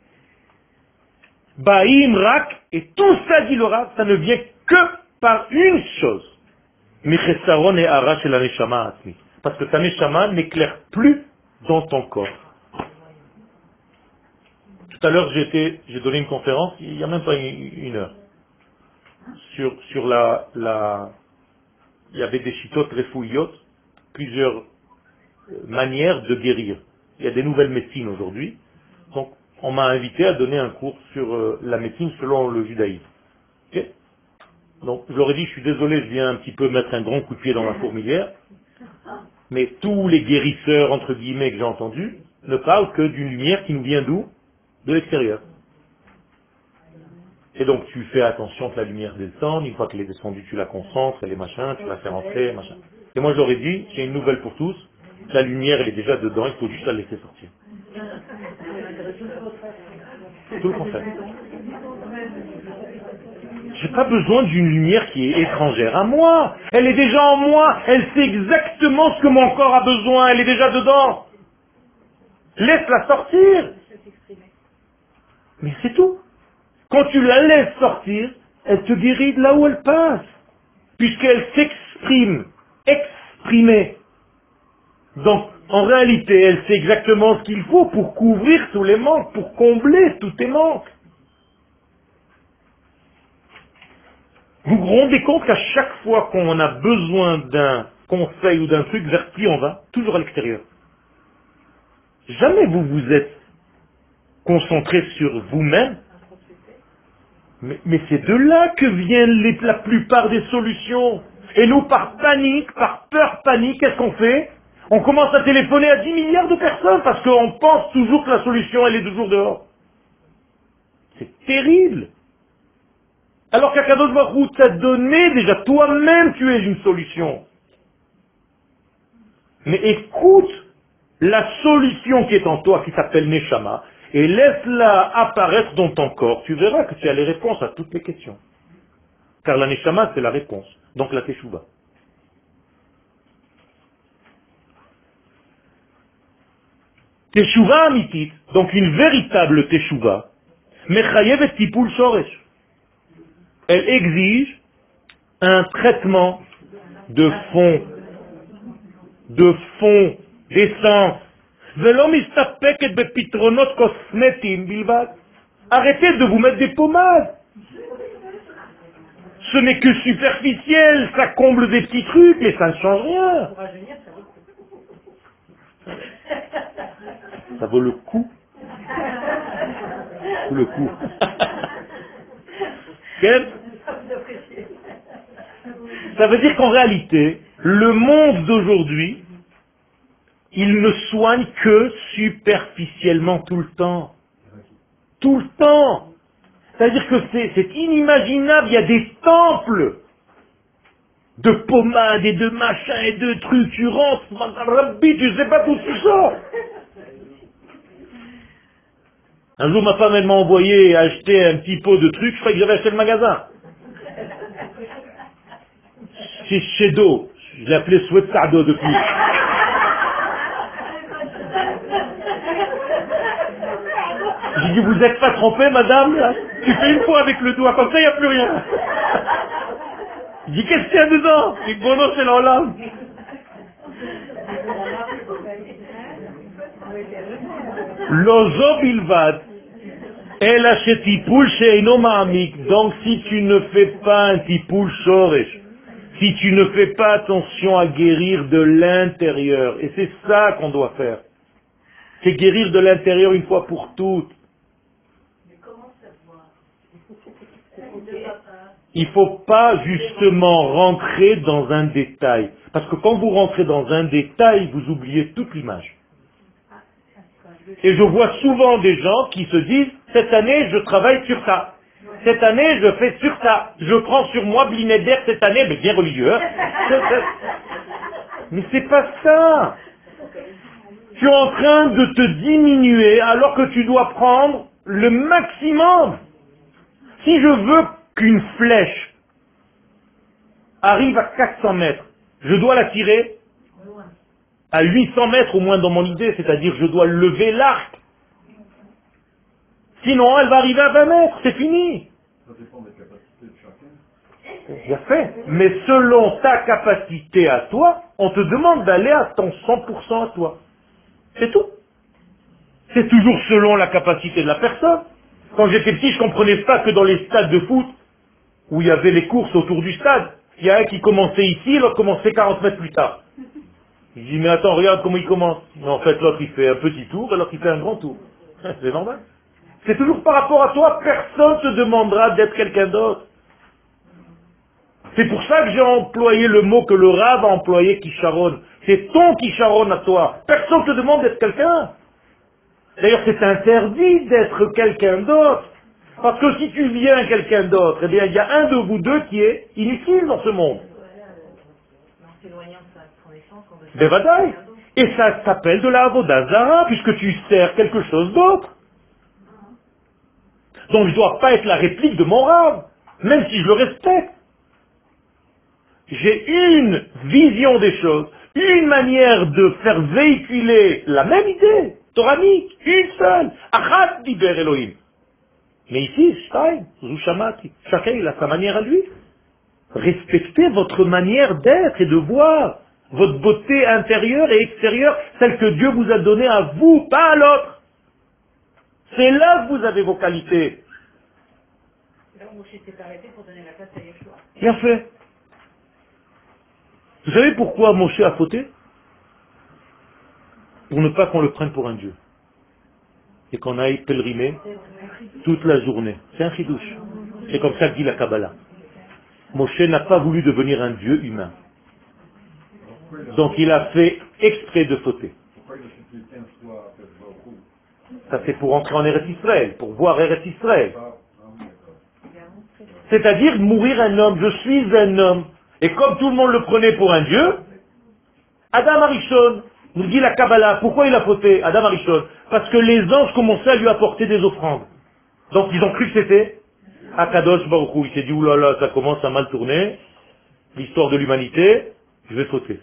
Speaker 1: Baïm, rak, et tout ça, dit le Rav, ça ne vient que par une chose. Michesaron et arach et la neshama atmi. Parce que ta neshama n'éclaire plus dans ton corps. Tout à l'heure, j'ai été, j'ai donné une conférence, il n'y a même pas une, une heure, sur, sur la, la, il y avait des chitotes refouillotes, plusieurs manières de guérir. Il y a des nouvelles médecines aujourd'hui. Donc, on m'a invité à donner un cours sur euh, la médecine selon le judaïsme. Okay? Donc, je leur ai dit, je suis désolé, je viens un petit peu mettre un grand coup de pied dans la fourmilière, mais tous les guérisseurs, entre guillemets, que j'ai entendus, ne parlent que d'une lumière qui nous vient d'où? De l'extérieur. Et donc, tu fais attention que la lumière descende, une fois qu'elle est descendue, tu la concentres, et les machins, tu la fais rentrer, machin. Et moi, je leur ai dit, j'ai une nouvelle pour tous, La lumière, elle est déjà dedans, il faut juste la laisser sortir. Tout le contraire. J'ai pas besoin d'une lumière qui est étrangère à moi. Elle est déjà en moi. Elle sait exactement ce que mon corps a besoin. Elle est déjà dedans. Laisse-la sortir. Mais c'est tout. Quand tu la laisses sortir, elle te guérit de là où elle passe. Puisqu'elle s'exprime. Exprimer. Donc, en réalité, elle sait exactement ce qu'il faut pour couvrir tous les manques, pour combler tous tes manques. Vous vous rendez compte qu'à chaque fois qu'on a besoin d'un conseil ou d'un truc, vers qui on va? Toujours à l'extérieur. Jamais vous vous êtes concentré sur vous-même. Mais, mais c'est de là que viennent les, la plupart des solutions. Et nous, par panique, par peur panique, qu'est-ce qu'on fait? On commence à téléphoner à dix milliards de personnes parce qu'on pense toujours que la solution, elle est toujours dehors. C'est terrible. Alors qu'Akadosh Baruch Hu t'a donné déjà, toi-même tu es une solution. Mais écoute la solution qui est en toi, qui s'appelle Neshama, et laisse-la apparaître dans ton corps. Tu verras que tu as les réponses à toutes les questions. Car la Neshama, c'est la réponse. Donc la Teshuvah. Teshuvah amitit, donc une véritable Teshuvah, mechayev et tipul shoresh. Elle exige un traitement de fond, de fond, d'essence. Velo mistapeket bepitronot kosmetim bilvad. Arrêtez de vous mettre des pommades. Ce n'est que superficiel, ça comble des petits trucs, mais ça ne change rien.
Speaker 2: Pour rajeunir, ça vaut le coup.
Speaker 1: Ça vaut le coup. Le coup. Quel? Ça veut dire qu'en réalité, le monde d'aujourd'hui, il ne soigne que superficiellement tout le temps. Tout le temps. C'est-à-dire que c'est, c'est inimaginable, il y a des temples de pommades et de machins et de trucs, tu rentres, Rabbi, tu sais pas d'où tu sors. Un jour, ma femme, elle m'a envoyé acheter un petit pot de trucs, je croyais que j'avais acheté le magasin. C'est Shedo, je l'ai appelé Sweatsardo depuis. J'ai dit, vous n'êtes pas trompée, madame, là? Tu fais une fois avec le doigt, comme ça, il n'y a plus rien. Je dis, qu'est-ce qu'il y a dedans? C'est bon, non, c'est l'enlame. L'ozo bilvad, elle achète tipoul chez Enomamik. Donc, si tu ne fais pas un tipoul shoresh, si tu ne fais pas attention à guérir de l'intérieur, et c'est ça qu'on doit faire, c'est guérir de l'intérieur une fois pour toutes. Il ne faut pas justement rentrer dans un détail. Parce que quand vous rentrez dans un détail, vous oubliez toute l'image. Et je vois souvent des gens qui se disent, cette année je travaille sur ça. Cette année je fais sur ça. Je prends sur moi Blinéder cette année, mais bien religieux. Mais c'est pas ça. Tu es en train de te diminuer alors que tu dois prendre le maximum. Si je veux qu'une flèche arrive à quatre cents mètres, je dois la tirer à huit cents mètres au moins dans mon idée, c'est-à-dire je dois lever l'arc. Sinon elle va arriver à vingt mètres, c'est fini.
Speaker 3: Ça dépend des capacités de chacun.
Speaker 1: Bien fait. Mais selon ta capacité à toi, on te demande d'aller à ton cent pour cent à toi. C'est tout. C'est toujours selon la capacité de la personne. Quand j'étais petit, je ne comprenais pas que dans les stades de foot, où il y avait les courses autour du stade, il y a un qui commençait ici, l'autre commençait quarante mètres plus tard. Je dis, mais attends, regarde comment il commence. Mais en fait, l'autre il fait un petit tour, alors qu'il fait un grand tour. C'est normal. C'est toujours par rapport à toi, personne ne te demandera d'être quelqu'un d'autre. C'est pour ça que j'ai employé le mot que le Rav a employé, Kisharon. C'est ton Kisharon à toi. Personne ne te demande d'être quelqu'un. D'ailleurs, c'est interdit d'être quelqu'un d'autre. Parce que si tu viens quelqu'un d'autre, eh bien, il y a un de vous deux qui est inutile dans ce monde. Bevadaï. Et ça s'appelle de la avoda zara, puisque tu sers quelque chose d'autre. Donc je ne dois pas être la réplique de mon rave, même si je le respecte. J'ai une vision des choses, une manière de faire véhiculer la même idée, toranique, une seule. Achat diber Elohim. Mais ici, Shtaim, Zushamati, chacun il a sa manière à lui. Respectez votre manière d'être et de voir, votre beauté intérieure et extérieure, celle que Dieu vous a donnée à vous, pas à l'autre. C'est là que vous avez vos qualités.
Speaker 2: Là où Moshe s'est arrêté pour donner la place à Yeshua.
Speaker 1: Bien fait. Vous savez pourquoi Moshe a fauté? Pour ne pas qu'on le prenne pour un dieu. Et qu'on aille pèleriner toute la journée. C'est un chidouche. C'est comme ça que dit la Kabbalah. Moshe n'a pas voulu devenir un dieu humain. Donc il a fait exprès de fauter.
Speaker 3: Pourquoi il a cité quinze fois après le Baruch Hu?
Speaker 1: Ça c'est pour entrer en Eretz Israël, pour voir Eretz Israël.
Speaker 3: Ah, ah oui, d'accord.
Speaker 1: C'est-à-dire mourir un homme. Je suis un homme. Et comme tout le monde le prenait pour un dieu, Adam Arishon, nous dit la Kabbalah, pourquoi il a fauté, Adam Arishon? Parce que les anges commençaient à lui apporter des offrandes. Donc ils ont cru que c'était Akadosh Baruch Hu. Il s'est dit, oulala, ça commence à mal tourner, l'histoire de l'humanité, je vais fauter.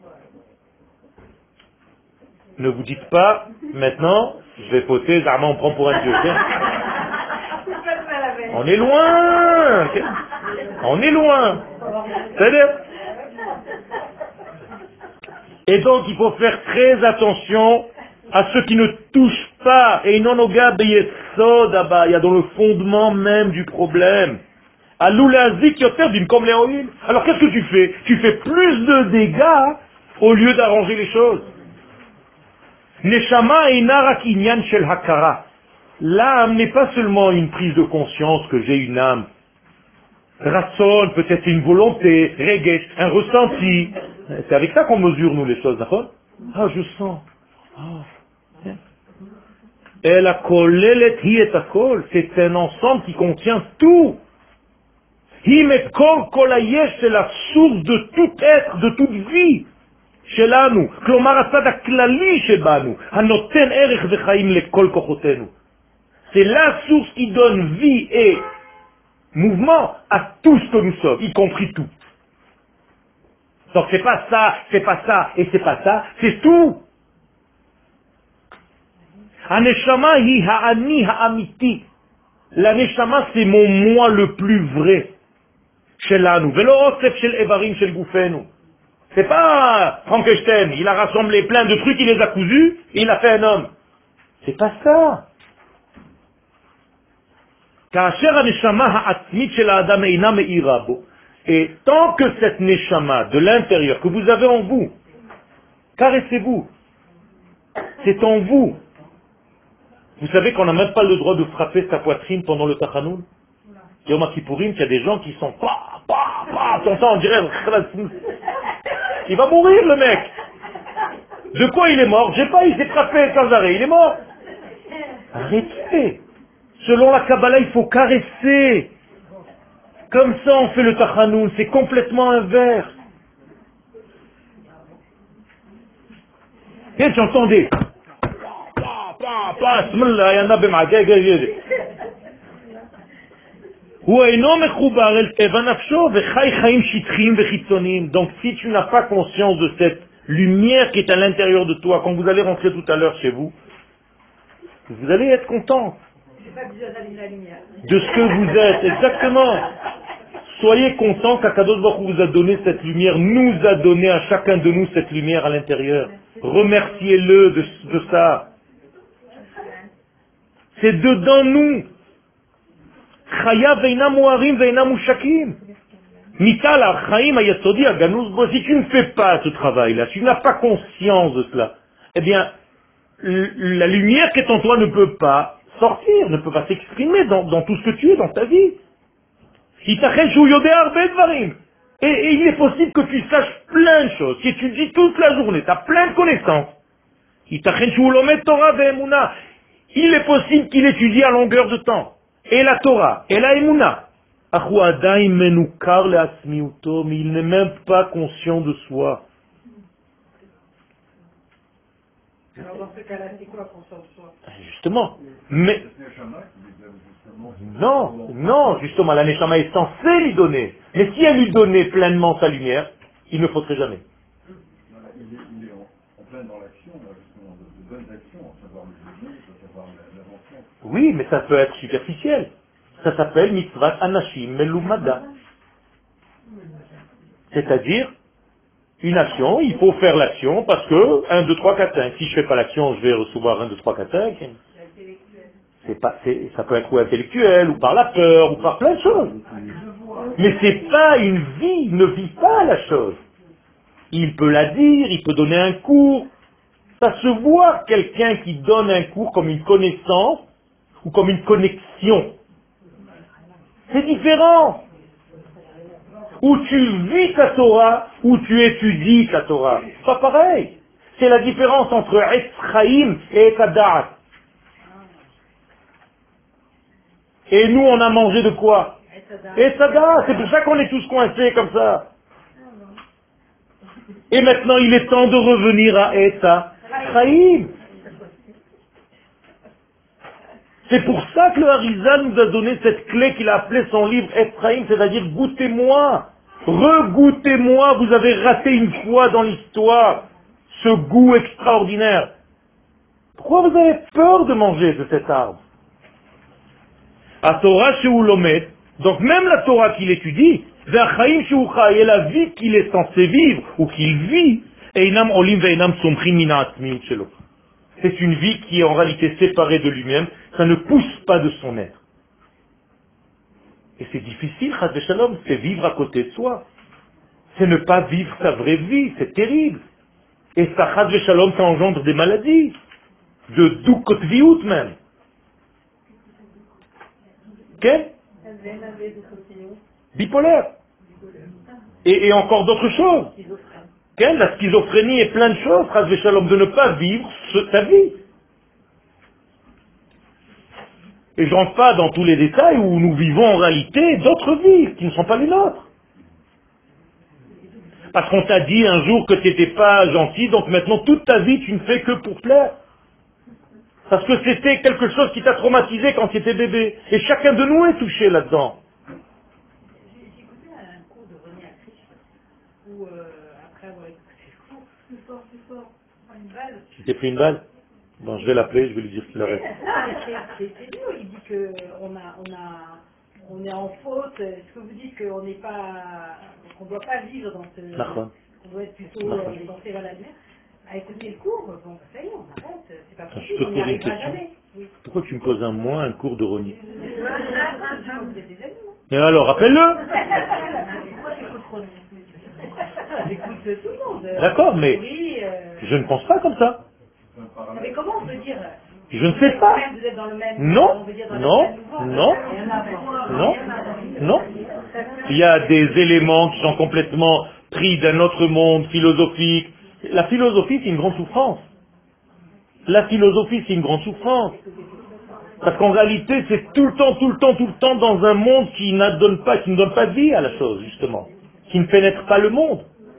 Speaker 1: Ne vous dites pas, maintenant, je vais fauter, Zama on prend pour un dieu. On est loin. On est loin. C'est-à-dire. Et donc, il faut faire très attention à ceux qui ne touchent pas. Et non au gars, il y a dans le fondement même du problème. Alors, qu'est-ce que tu fais? Tu fais plus de dégâts au lieu d'arranger les choses. Neshama ina kinyan shel hakara. L'âme n'est pas seulement une prise de conscience que j'ai une âme. Ratson, peut-être une volonté, regesh, un ressenti. C'est avec ça qu'on mesure, nous, les choses, d'accord? Ah, je sens. Ah. Et la kolelet hi et akol, c'est un ensemble qui contient tout. Hi met kol kolayesh, c'est la source de tout être, de toute vie. שלנו, כלומר הצד הכללי שבנו, הנותן ערך וחיים לכל כוחותינו. C'est la source qui donne vie et mouvement à tout ce que nous sommes, y compris tout. Donc c'est pas ça, c'est pas ça et c'est pas ça, c'est tout. Haneshama hi ha'ani ha'amiti. La neshama c'est mon moi le plus vrai. Shelanu, velo osef shel evarim shel gufenu. C'est pas Frankenstein, il a rassemblé plein de trucs, il les a cousus, et il a fait un homme. C'est pas ça. Et tant que cette neshama de l'intérieur que vous avez en vous, caressez-vous, c'est en vous. Vous savez qu'on n'a même pas le droit de frapper sa poitrine pendant le tachanoun. Yom Kippourim, il y a des gens qui sont pa, pa, pa, t'entends, on dirait, il va mourir le mec. De quoi il est mort? Je sais pas, il s'est frappé sans arrêt, il est mort. Arrêtez. Selon la Kabbalah, il faut caresser. Comme ça on fait le tachanoun, c'est complètement inverse. Et j'entendais. Pa, pa, pa, smullah, yana b'ma'gay, donc si tu n'as pas conscience de cette lumière qui est à l'intérieur de toi, quand vous allez rentrer tout à l'heure chez vous, vous allez être content de ce que vous êtes, exactement. Soyez content qu'Akadosh Baruch Hu vous a donné cette lumière, nous a donné à chacun de nous cette lumière à l'intérieur. Remerciez-le de, de ça. C'est dedans nous. Si tu ne fais pas ce travail-là, si tu n'as pas conscience de cela, eh bien, la lumière qui est en toi ne peut pas sortir, ne peut pas s'exprimer dans, dans tout ce que tu es, dans ta vie. Et, et il est possible que tu saches plein de choses, que tu dis toute la journée, tu as plein de connaissances. Il est possible qu'il étudie à longueur de temps. Et la Torah, et la Emouna. Mais il n'est même pas conscient de soi.
Speaker 2: Alors dans ce cas-là, c'est quoi qu'on s'en soit?
Speaker 1: Justement. Mais,
Speaker 3: C'est Neshama qui lui donne justement.
Speaker 1: non, non, justement, la Neshama est censée lui donner. Mais si elle lui donnait pleinement sa lumière, il ne faudrait jamais.
Speaker 3: Voilà, il est, il est en, en plein dans l'action, là, justement, de, de bonnes actions, à savoir le déjeuner, à savoir la- l'avancement.
Speaker 1: Oui, mais ça peut être superficiel. Ça s'appelle mitzvat anashim melumada. C'est-à-dire, une action, il faut faire l'action parce que un, deux, trois, quatre, cinq. Si je fais pas l'action, je vais recevoir un, deux, trois, quatre, cinq. C'est pas, c'est, ça peut être ou intellectuel, ou par la peur, ou par plein de choses. Mais c'est pas une vie, il ne vit pas la chose. Il peut la dire, il peut donner un cours. Ça se voit quelqu'un qui donne un cours comme une connaissance ou comme une connexion. C'est différent. Ou tu vis ta Torah, ou tu étudies ta Torah. C'est pas pareil. C'est la différence entre Etz Chaim et Etz Hadat. Et nous, on a mangé de quoi? Etz Hadat. C'est pour ça qu'on est tous coincés comme ça. Et maintenant, il est temps de revenir à Etz Chaim. C'est pour ça que le Harizal nous a donné cette clé qu'il a appelée son livre Etz Chaim, c'est-à-dire goûtez-moi, regoûtez-moi, vous avez raté une fois dans l'histoire ce goût extraordinaire. Pourquoi vous avez peur de manger de cet arbre? À Torah chez Ulomet, donc même la Torah qu'il étudie, Ve'achaim chez Uchai, et la vie qu'il est censé vivre, ou qu'il vit, Einam olim ve'einam somchim min ha'atzmiut shelo. C'est une vie qui est en réalité séparée de lui-même, ça ne pousse pas de son être. Et c'est difficile, Chas v'Shalom, c'est vivre à côté de soi. C'est ne pas vivre sa vraie vie, c'est terrible. Et ça, Chas v'Shalom, ça engendre des maladies, de doukot-viout même. Quel? Bipolaire. Et, et encore d'autres choses. Quelle? La schizophrénie et plein de choses, Chas v'Shalom, de ne pas vivre ce, ta vie. Et je ne rentre pas dans tous les détails où nous vivons en réalité d'autres vies qui ne sont pas les nôtres. Parce qu'on t'a dit un jour que tu n'étais pas gentil, donc maintenant toute ta vie tu ne fais que pour plaire. Parce que c'était quelque chose qui t'a traumatisé quand tu étais bébé. Et chacun de nous est touché là-dedans.
Speaker 2: J'ai j'ai écouté un cours de René Acriche, où euh, après avoir écouté le cours, plus fort, plus fort, une balle.
Speaker 1: Tu t'es pris une balle? Bon, je vais l'appeler, je vais lui dire qu'il arrête.
Speaker 2: C'est c'est dur, il dit qu'on a, on a, on est en faute. Est-ce que vous dites qu'on n'est pas, qu'on ne doit pas vivre dans ce,
Speaker 1: Nachon.
Speaker 2: qu'on doit être plutôt
Speaker 1: Nachon.
Speaker 2: euh, dans vers la lumière? À écouter le cours, bon, ça y est, on arrête, c'est pas
Speaker 1: Attends,
Speaker 2: possible,
Speaker 1: je peux
Speaker 2: on
Speaker 1: te
Speaker 2: n'y
Speaker 1: poser une
Speaker 2: arrivera
Speaker 1: question?
Speaker 2: jamais. Oui.
Speaker 1: Pourquoi tu me poses un moi un cours de Rony?
Speaker 2: Vous êtes des amis, non?
Speaker 1: Et alors, appelle-le.
Speaker 2: Pourquoi j'écoute René? J'écoute tout le monde.
Speaker 1: D'accord, mais
Speaker 2: Oui, euh...
Speaker 1: je ne pense pas comme ça.
Speaker 3: C'est un
Speaker 2: mais
Speaker 3: parallèle.
Speaker 2: comment on peut dire?
Speaker 1: Je ne sais pas.
Speaker 2: Vous êtes dans le même,
Speaker 1: Non,
Speaker 2: on veut dire dans
Speaker 1: non,
Speaker 2: le même mouvement.
Speaker 1: non,
Speaker 2: Rien à voir.
Speaker 1: non,
Speaker 2: Rien à voir.
Speaker 1: non. Il y a des éléments qui sont complètement pris d'un autre monde philosophique. La philosophie, c'est une grande souffrance. La philosophie, c'est une grande souffrance. Parce qu'en réalité, c'est tout le temps, tout le temps, tout le temps dans un monde qui ne donne pas, qui ne donne pas de vie à la chose, justement. Qui ne pénètre pas le monde.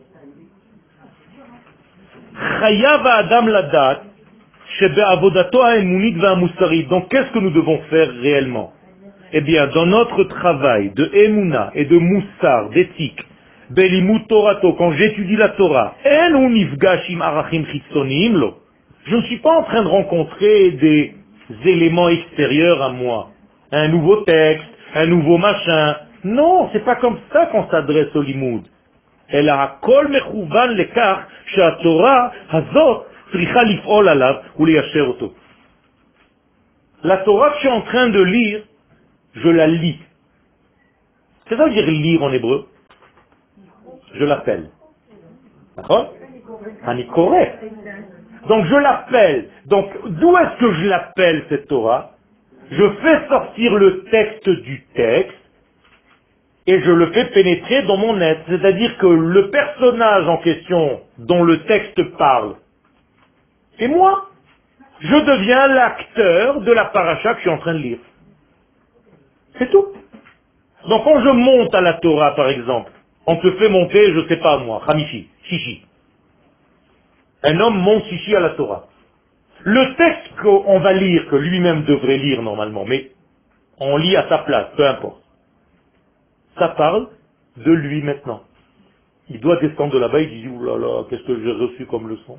Speaker 1: Chayav Adam Ladat, Shebe Avodato Ha'emunit Va'Musarit. Donc, qu'est-ce que nous devons faire réellement? Eh bien, dans notre travail de Emouna et de Moussar, d'éthique, Belimut Torato, quand j'étudie la Torah, En Unifgash im Arachim Chitzonim lo. Je ne suis pas en train de rencontrer des éléments extérieurs à moi. Un nouveau texte, un nouveau machin. Non, c'est pas comme ça qu'on s'adresse au limoud. אלא הכל מכוון לכך שהתורה הזאת צריכה לפעול עליו וליישר אותו. La Torah que je suis en train de lire, je la lis. C'est ça que dire lire en hébreu? Je l'appelle. D'accord? Ani correct. Donc je l'appelle. Donc d'où est-ce que je l'appelle cette Torah? Je fais sortir le texte du texte et je le fais pénétrer dans mon être. C'est-à-dire que le personnage en question dont le texte parle, c'est moi. Je deviens l'acteur de la paracha que je suis en train de lire. C'est tout. Donc quand je monte à la Torah, par exemple, on te fait monter, je sais pas moi, Hamishi, Shishi. Un homme monte Shishi à la Torah. Le texte qu'on va lire, que lui-même devrait lire normalement, mais on lit à sa place, peu importe. Ça parle de lui maintenant. Il doit descendre de là-bas, il dit, ouh là là, qu'est-ce que j'ai reçu comme leçon.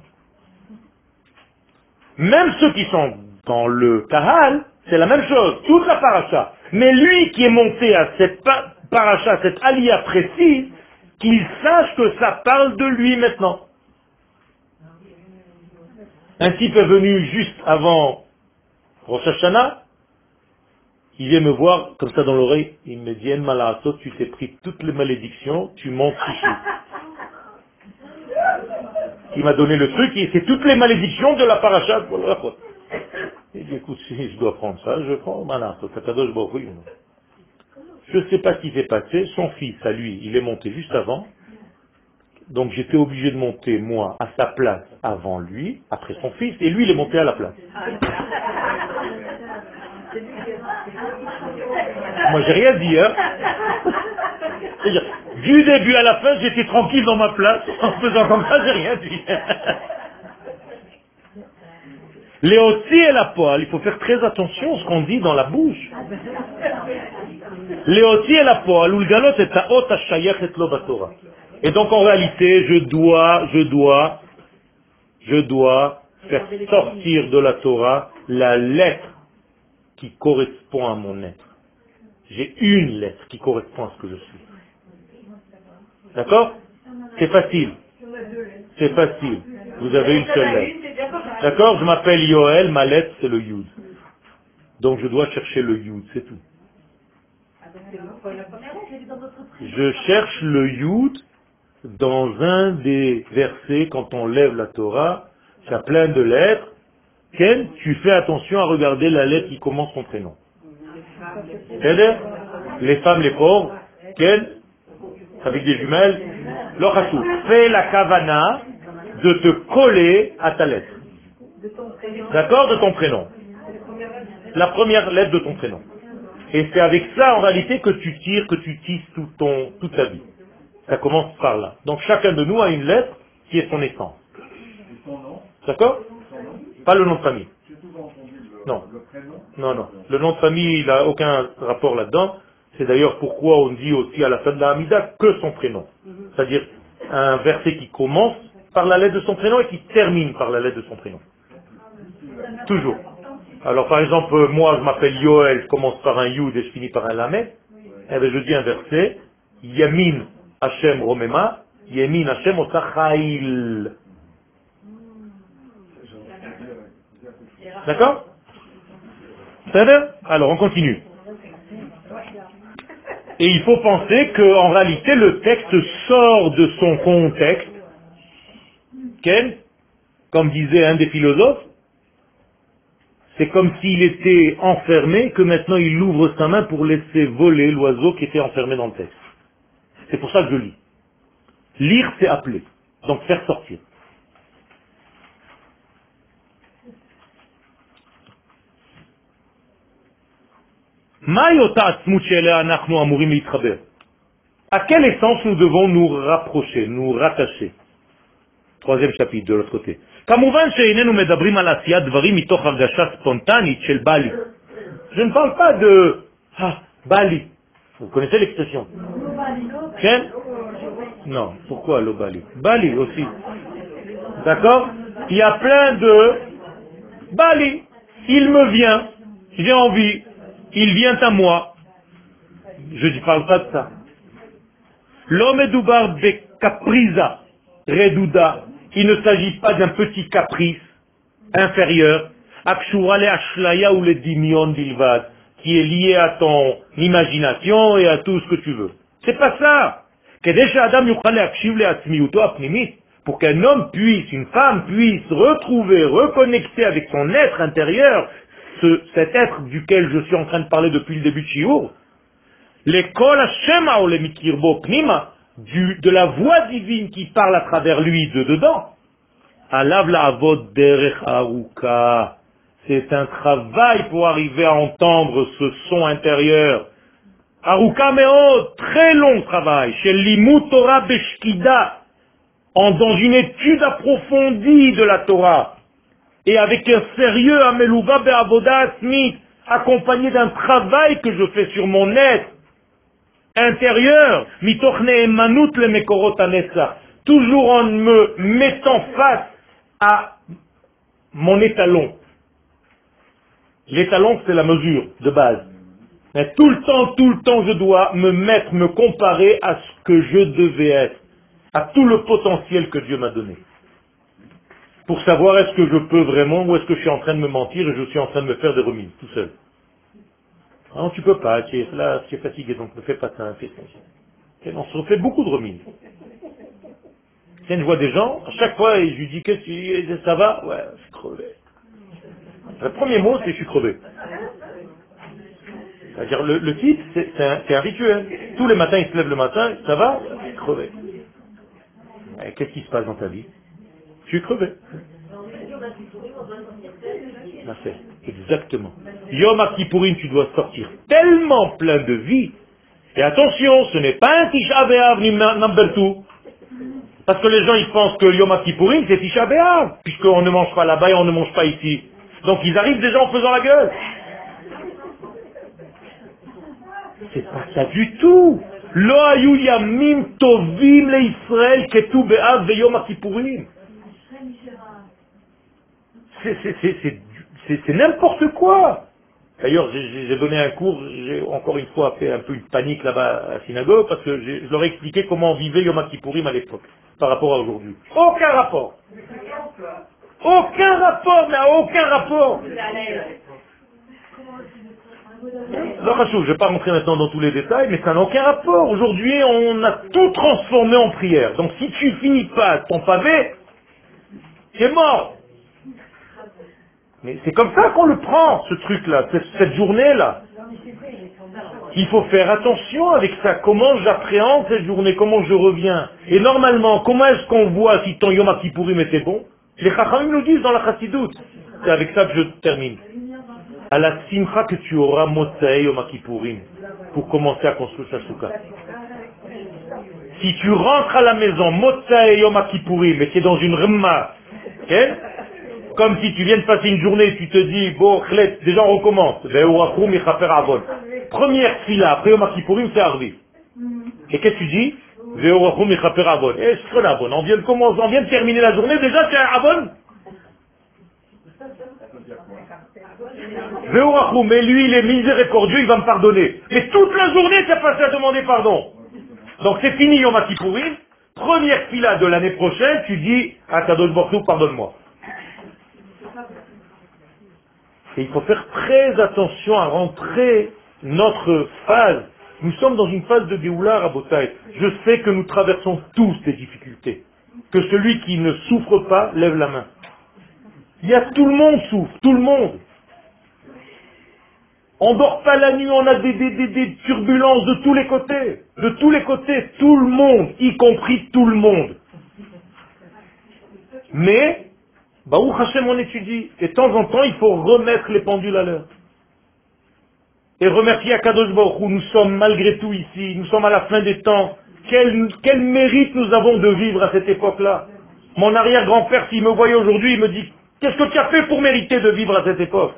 Speaker 1: Même ceux qui sont dans le Kahal, c'est la même chose, toute la paracha. Mais lui qui est monté à cette pa- paracha, cette alia précise, qu'il sache que ça parle de lui maintenant. Un type est venu juste avant Rosh Hashanah, il vient me voir comme ça dans l'oreille, il me dit, En Malasso, tu t'es pris toutes les malédictions, tu montes ici. Il m'a donné le truc, et c'est toutes les malédictions de la paracha. Il dit, écoute, si je dois prendre ça, je prends Malasso, Katadosh Baruch Hu. Je ne sais pas ce qui s'est passé, son fils, à lui, il est monté juste avant, donc j'étais obligé de monter, moi, à sa place avant lui, après son fils, et lui, il est monté à la place. Moi, j'ai rien dit, hein. C'est-à-dire, du début à la fin, j'étais tranquille dans ma place, en faisant comme ça, j'ai rien dit. Les otsi et la poêle, il faut faire très attention à ce qu'on dit dans la bouche. Les otsi et la poêle, ou le galot est à ot hashayach et lo batora. Et donc en réalité, je dois, je dois, je dois faire sortir de la Torah la lettre qui correspond à mon être. J'ai une lettre qui correspond à ce que je suis. D'accord? C'est facile. C'est facile. Vous avez une seule lettre. D'accord? Je m'appelle Yoel, ma lettre c'est le Yud. Donc je dois chercher le Yud, c'est tout. Je cherche le Yud dans un des versets quand on lève la Torah. Il y a plein de lettres. Ken, tu fais attention à regarder la lettre qui commence son prénom. Les femmes, les pauvres. Ken, avec des jumelles. L'ochasou. Fais la kavana de te coller à ta lettre. D'accord? De ton prénom. La première lettre de ton prénom. Et c'est avec ça, en réalité, que tu tires, que tu tisses tout ton, toute ta vie. Ça commence par là. Donc chacun de nous a une lettre qui est son essence. D'accord? Pas le nom de famille. Non. Non, non. Le nom de famille, il n'a aucun rapport là-dedans. C'est d'ailleurs pourquoi on dit aussi à la fin de la Hamida que son prénom. C'est-à-dire un verset qui commence par la lettre de son prénom et qui termine par la lettre de son prénom. Toujours. Alors par exemple, moi je m'appelle Yoel, je commence par un Yud et je finis par un Lamed. Eh bien je dis un verset, Yamin Hashem Romema, Yamin Hashem Otachail. D'accord? Ça va? Alors on continue. Et il faut penser qu'en réalité le texte sort de son contexte. Quel? Comme disait un des philosophes, c'est comme s'il était enfermé, que maintenant il ouvre sa main pour laisser voler l'oiseau qui était enfermé dans le texte. C'est pour ça que je lis. Lire, c'est appeler. Donc faire sortir. À quelle essence nous devons nous rapprocher, nous rattacher? Troisième chapitre de l'autre côté. Je ne parle pas de ah, Bali. Vous connaissez l'expression? Quel? Non. Pourquoi le Bali? Bali aussi. D'accord? Il y a plein de Bali. Il me vient. J'ai envie. Il vient à moi. Je ne parle pas de ça. L'homme est doubar be caprisa, redouda. Il ne s'agit pas d'un petit caprice inférieur, akshura le ashlaya ou le dimion dilvad, qui est lié à ton imagination et à tout ce que tu veux. C'est pas ça. Pour qu'un homme puisse, une femme puisse retrouver, reconnecter avec son être intérieur, ce, cet être duquel je suis en train de parler depuis le début de Shiur, l'école Hashema ou le mikirbo pnima, du, de la voix divine qui parle à travers lui de dedans. Alav la avod derech aruka. C'est un travail pour arriver à entendre ce son intérieur. Aruka meo, très long travail. Chez l'imut Torah beshkida, en dans une étude approfondie de la Torah. et avec un sérieux amelouva be'avoda atzmit, accompagné d'un travail que je fais sur mon être intérieur, mitoch ne'emanut le mekorot hanetzach, toujours en me mettant face à mon étalon. L'étalon, c'est la mesure de base. Mais tout le temps, tout le temps, je dois me mettre, me comparer à ce que je devais être, à tout le potentiel que Dieu m'a donné. Pour savoir est-ce que je peux vraiment ou est-ce que je suis en train de me mentir et je suis en train de me faire des remises, tout seul. Non, tu peux pas, tu es là, tu es fatigué, donc ne fais pas ça, fais ça. On se refait beaucoup de remises. Quand je vois des gens, à chaque fois, je lui dis, qu'est-ce que tu ça va? Ouais, je suis crevé. Le premier mot, c'est je suis crevé. C'est-à-dire, le, le type, c'est, c'est, un, c'est un rituel. Tous les matins, il se lève le matin, ça va? Ouais, je suis crevé. Et qu'est-ce qui se passe dans ta vie? Je suis crevé. C'est exactement. Yom Kippourim, tu dois sortir tellement plein de vie. Et attention, ce n'est pas un Tisha B'Av ni number two. Parce que les gens, ils pensent que Yom Kippourim, c'est Tisha B'Av, puisqu'on ne mange pas là-bas et on ne mange pas ici. Donc ils arrivent déjà en faisant la gueule. C'est pas ça du tout. Lo hayu yamim tovim le Israël ketu be'av ve'yom Kippourim. C'est, c'est, c'est, c'est, c'est, c'est n'importe quoi. D'ailleurs, j'ai, j'ai donné un cours, j'ai encore une fois fait un peu une panique là-bas à la synagogue, parce que je leur ai expliqué comment on vivait Yom Kippourim à l'époque, par rapport à aujourd'hui. Aucun rapport. Aucun rapport, mais aucun rapport. Non, je ne vais pas rentrer maintenant dans tous les détails, mais ça n'a aucun rapport. Aujourd'hui, on a tout transformé en prière. Donc si tu finis pas ton pavé, c'est mort. Mais c'est comme ça qu'on le prend, ce truc-là, cette, cette journée-là. Il faut faire attention avec ça. Comment j'appréhende cette journée, comment je reviens. Et normalement, comment est-ce qu'on voit si ton Yom Kippourim était bon? Les Chachamim nous disent dans la Chassidoute. C'est avec ça que je termine. À la simcha que tu auras Motsei Yom Kippourim pour commencer à construire ta soukha. Si tu rentres à la maison Motsei Yom Kippourim et tu es dans une remma, okay? Comme si tu viens de passer une journée et tu te dis, bon, déjà on recommence. Première fila, après Yom Kippourim, c'est Arvi. Et qu'est-ce que tu dis? Eh, c'est la bonne. On vient de commencer, on vient de terminer la journée, déjà c'est un Avon. Mais lui, il est miséricordieux, il va me pardonner. Mais toute la journée, tu as passé à demander pardon. Donc c'est fini Yom Kippourim. Première fila de l'année prochaine, tu dis, ah, Kadosh Baruch Hu, pardonne-moi. Et il faut faire très attention à rentrer notre phase. Nous sommes dans une phase de Géoula, Rabotai. Je sais que nous traversons tous des difficultés. Que celui qui ne souffre pas, lève la main. Il y a tout le monde souffre, tout le monde. On ne dort pas la nuit, on a des, des, des, des turbulences de tous les côtés. De tous les côtés, tout le monde, y compris tout le monde. Mais, Baruch Hashem, on étudie. Et de temps en temps, il faut remettre les pendules à l'heure. Et remercier Akadosh Baruch Hu, nous sommes malgré tout ici, nous sommes à la fin des temps. Quel, quel mérite nous avons de vivre à cette époque-là. Mon arrière-grand-père, s'il me voyait aujourd'hui, il me dit, qu'est-ce que tu as fait pour mériter de vivre à cette époque?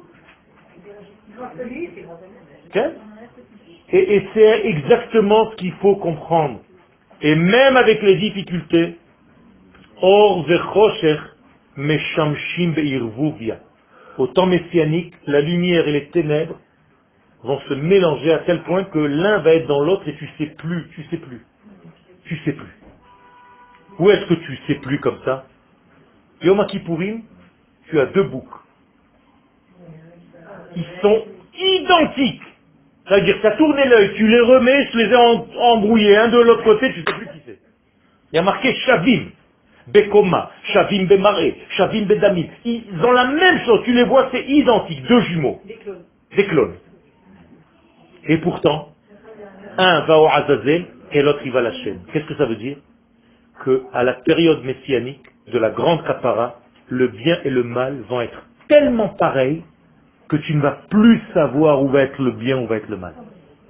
Speaker 1: Okay? Et, et c'est exactement ce qu'il faut comprendre. Et même avec les difficultés, Or vechosher meshamshim beirvuvia. Au temps messianique, la lumière et les ténèbres vont se mélanger à tel point que l'un va être dans l'autre et tu sais plus, tu sais plus, tu sais plus. Où est-ce que tu sais plus comme ça? Yom Kippourim, tu as deux boucs. Ils sont identiques. C'est-à-dire, tu as tourné l'œil, tu les remets, je les ai en, embrouillés, un de l'autre côté, tu ne sais plus qui c'est. Il y a marqué Shavim, Bekoma, Shavim Bemaré, Shavim Bedamim. Ils ont la même chose, tu les vois, c'est identique, deux jumeaux. Des clones. Des clones. Et pourtant, un va au Azazel et l'autre il va à la chaîne. Qu'est-ce que ça veut dire? Que à la période messianique de la grande kapara, le bien et le mal vont être tellement pareils que tu ne vas plus savoir où va être le bien, où va être le mal.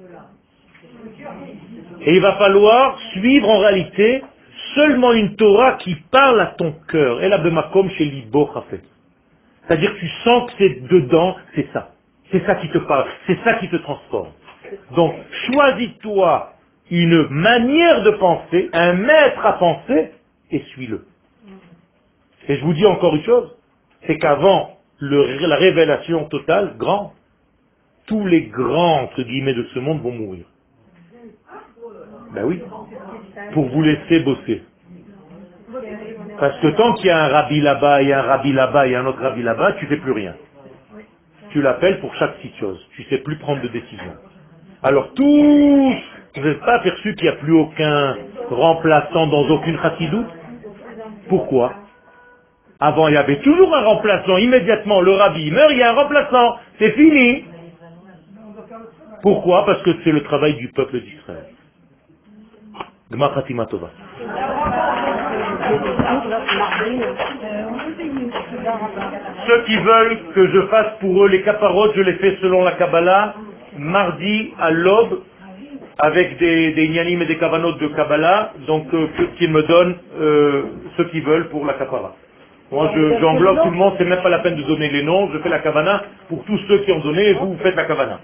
Speaker 1: Et il va falloir suivre en réalité seulement une Torah qui parle à ton cœur. Et la bemakom chez Libo Chafet. C'est-à-dire que tu sens que c'est dedans, c'est ça. C'est ça qui te parle, c'est ça qui te transforme. Donc, choisis-toi une manière de penser, un maître à penser, et suis-le. Et je vous dis encore une chose, c'est qu'avant le- la révélation totale, grand, tous les grands, entre guillemets, de ce monde vont mourir. Ben oui, pour vous laisser bosser. Parce que tant qu'il y a un rabbi là-bas, et un rabbi là-bas, et un autre rabbi là-bas, tu fais plus rien. Tu l'appelles pour chaque petite chose. Tu sais plus prendre de décision. Alors tous, vous n'avez pas aperçu qu'il n'y a plus aucun remplaçant dans aucune chassidoute? Pourquoi? Avant, il y avait toujours un remplaçant. Immédiatement, le rabbi meurt, il y a un remplaçant. C'est fini. Pourquoi? Parce que c'est le travail du peuple d'Israël. Gmar Khatima Tova. Ceux qui veulent que je fasse pour eux les caparotes, je les fais selon la Kabbalah, mardi à l'aube, avec des, des ignanim et des kavanot de Kabbalah, donc euh, qu'ils me donnent euh, ceux qui veulent pour la kapara. Moi je, j'englobe tout le monde, c'est même pas la peine de donner les noms, je fais la kavana pour tous ceux qui ont donné, et vous, vous faites la kavana.